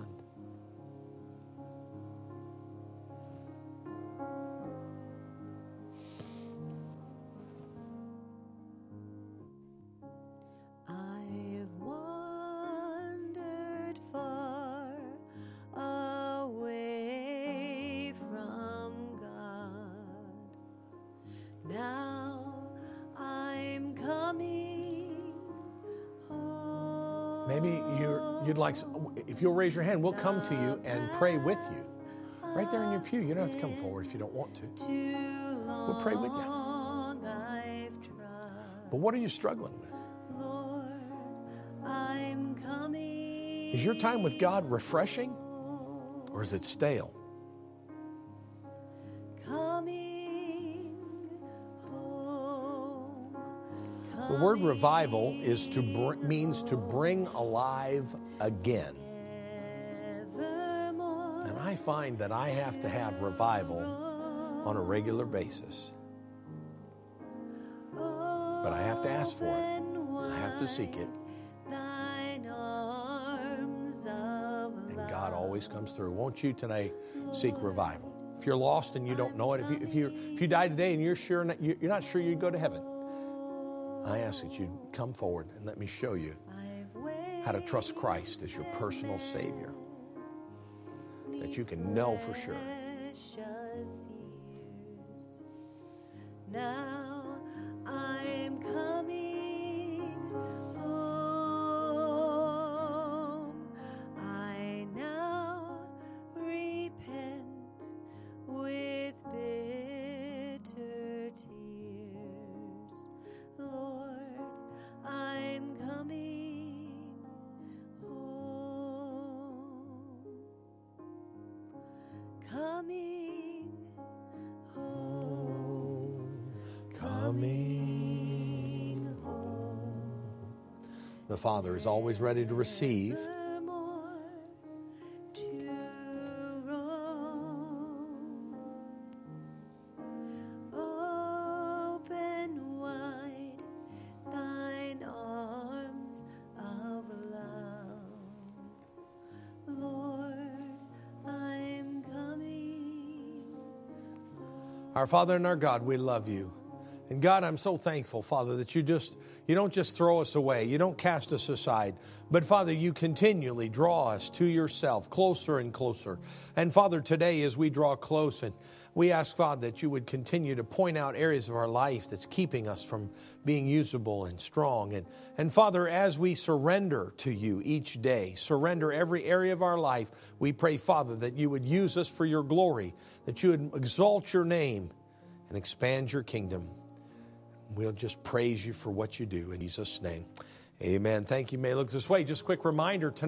Maybe you're, you'd like, if you'll raise your hand, we'll come to you and pray with you. Right there in your pew. You don't have to come forward if you don't want to. We'll pray with you. But what are you struggling with? Is your time with God refreshing or is it stale? The word revival is to br- means to bring alive again. And I find that I have to have revival on a regular basis. But I have to ask for it. I have to seek it. And God always comes through. Won't you tonight seek revival? If you're lost and you don't know it, if you if you if you die today and you're sure not, you're not sure you'd go to heaven, I ask that you come forward and let me show you how to trust Christ as your personal Savior, that you can know for sure. Now I'm coming home. I now repent with bitter tears. Lord, I'm coming home. Coming home. Coming home. The Father is always ready to receive Our Father and our God, we love you. And God, I'm so thankful, Father, that you just, you don't just throw us away. You don't cast us aside. But Father, you continually draw us to yourself closer and closer. And Father, today as we draw close, and we ask, Father, that you would continue to point out areas of our life that's keeping us from being usable and strong. And, and Father, as we surrender to you each day, surrender every area of our life, we pray, Father, that you would use us for your glory, that you would exalt your name and expand your kingdom. We'll just praise you for what you do in Jesus' name. Amen. Thank you. May it look this way. Just a quick reminder tonight.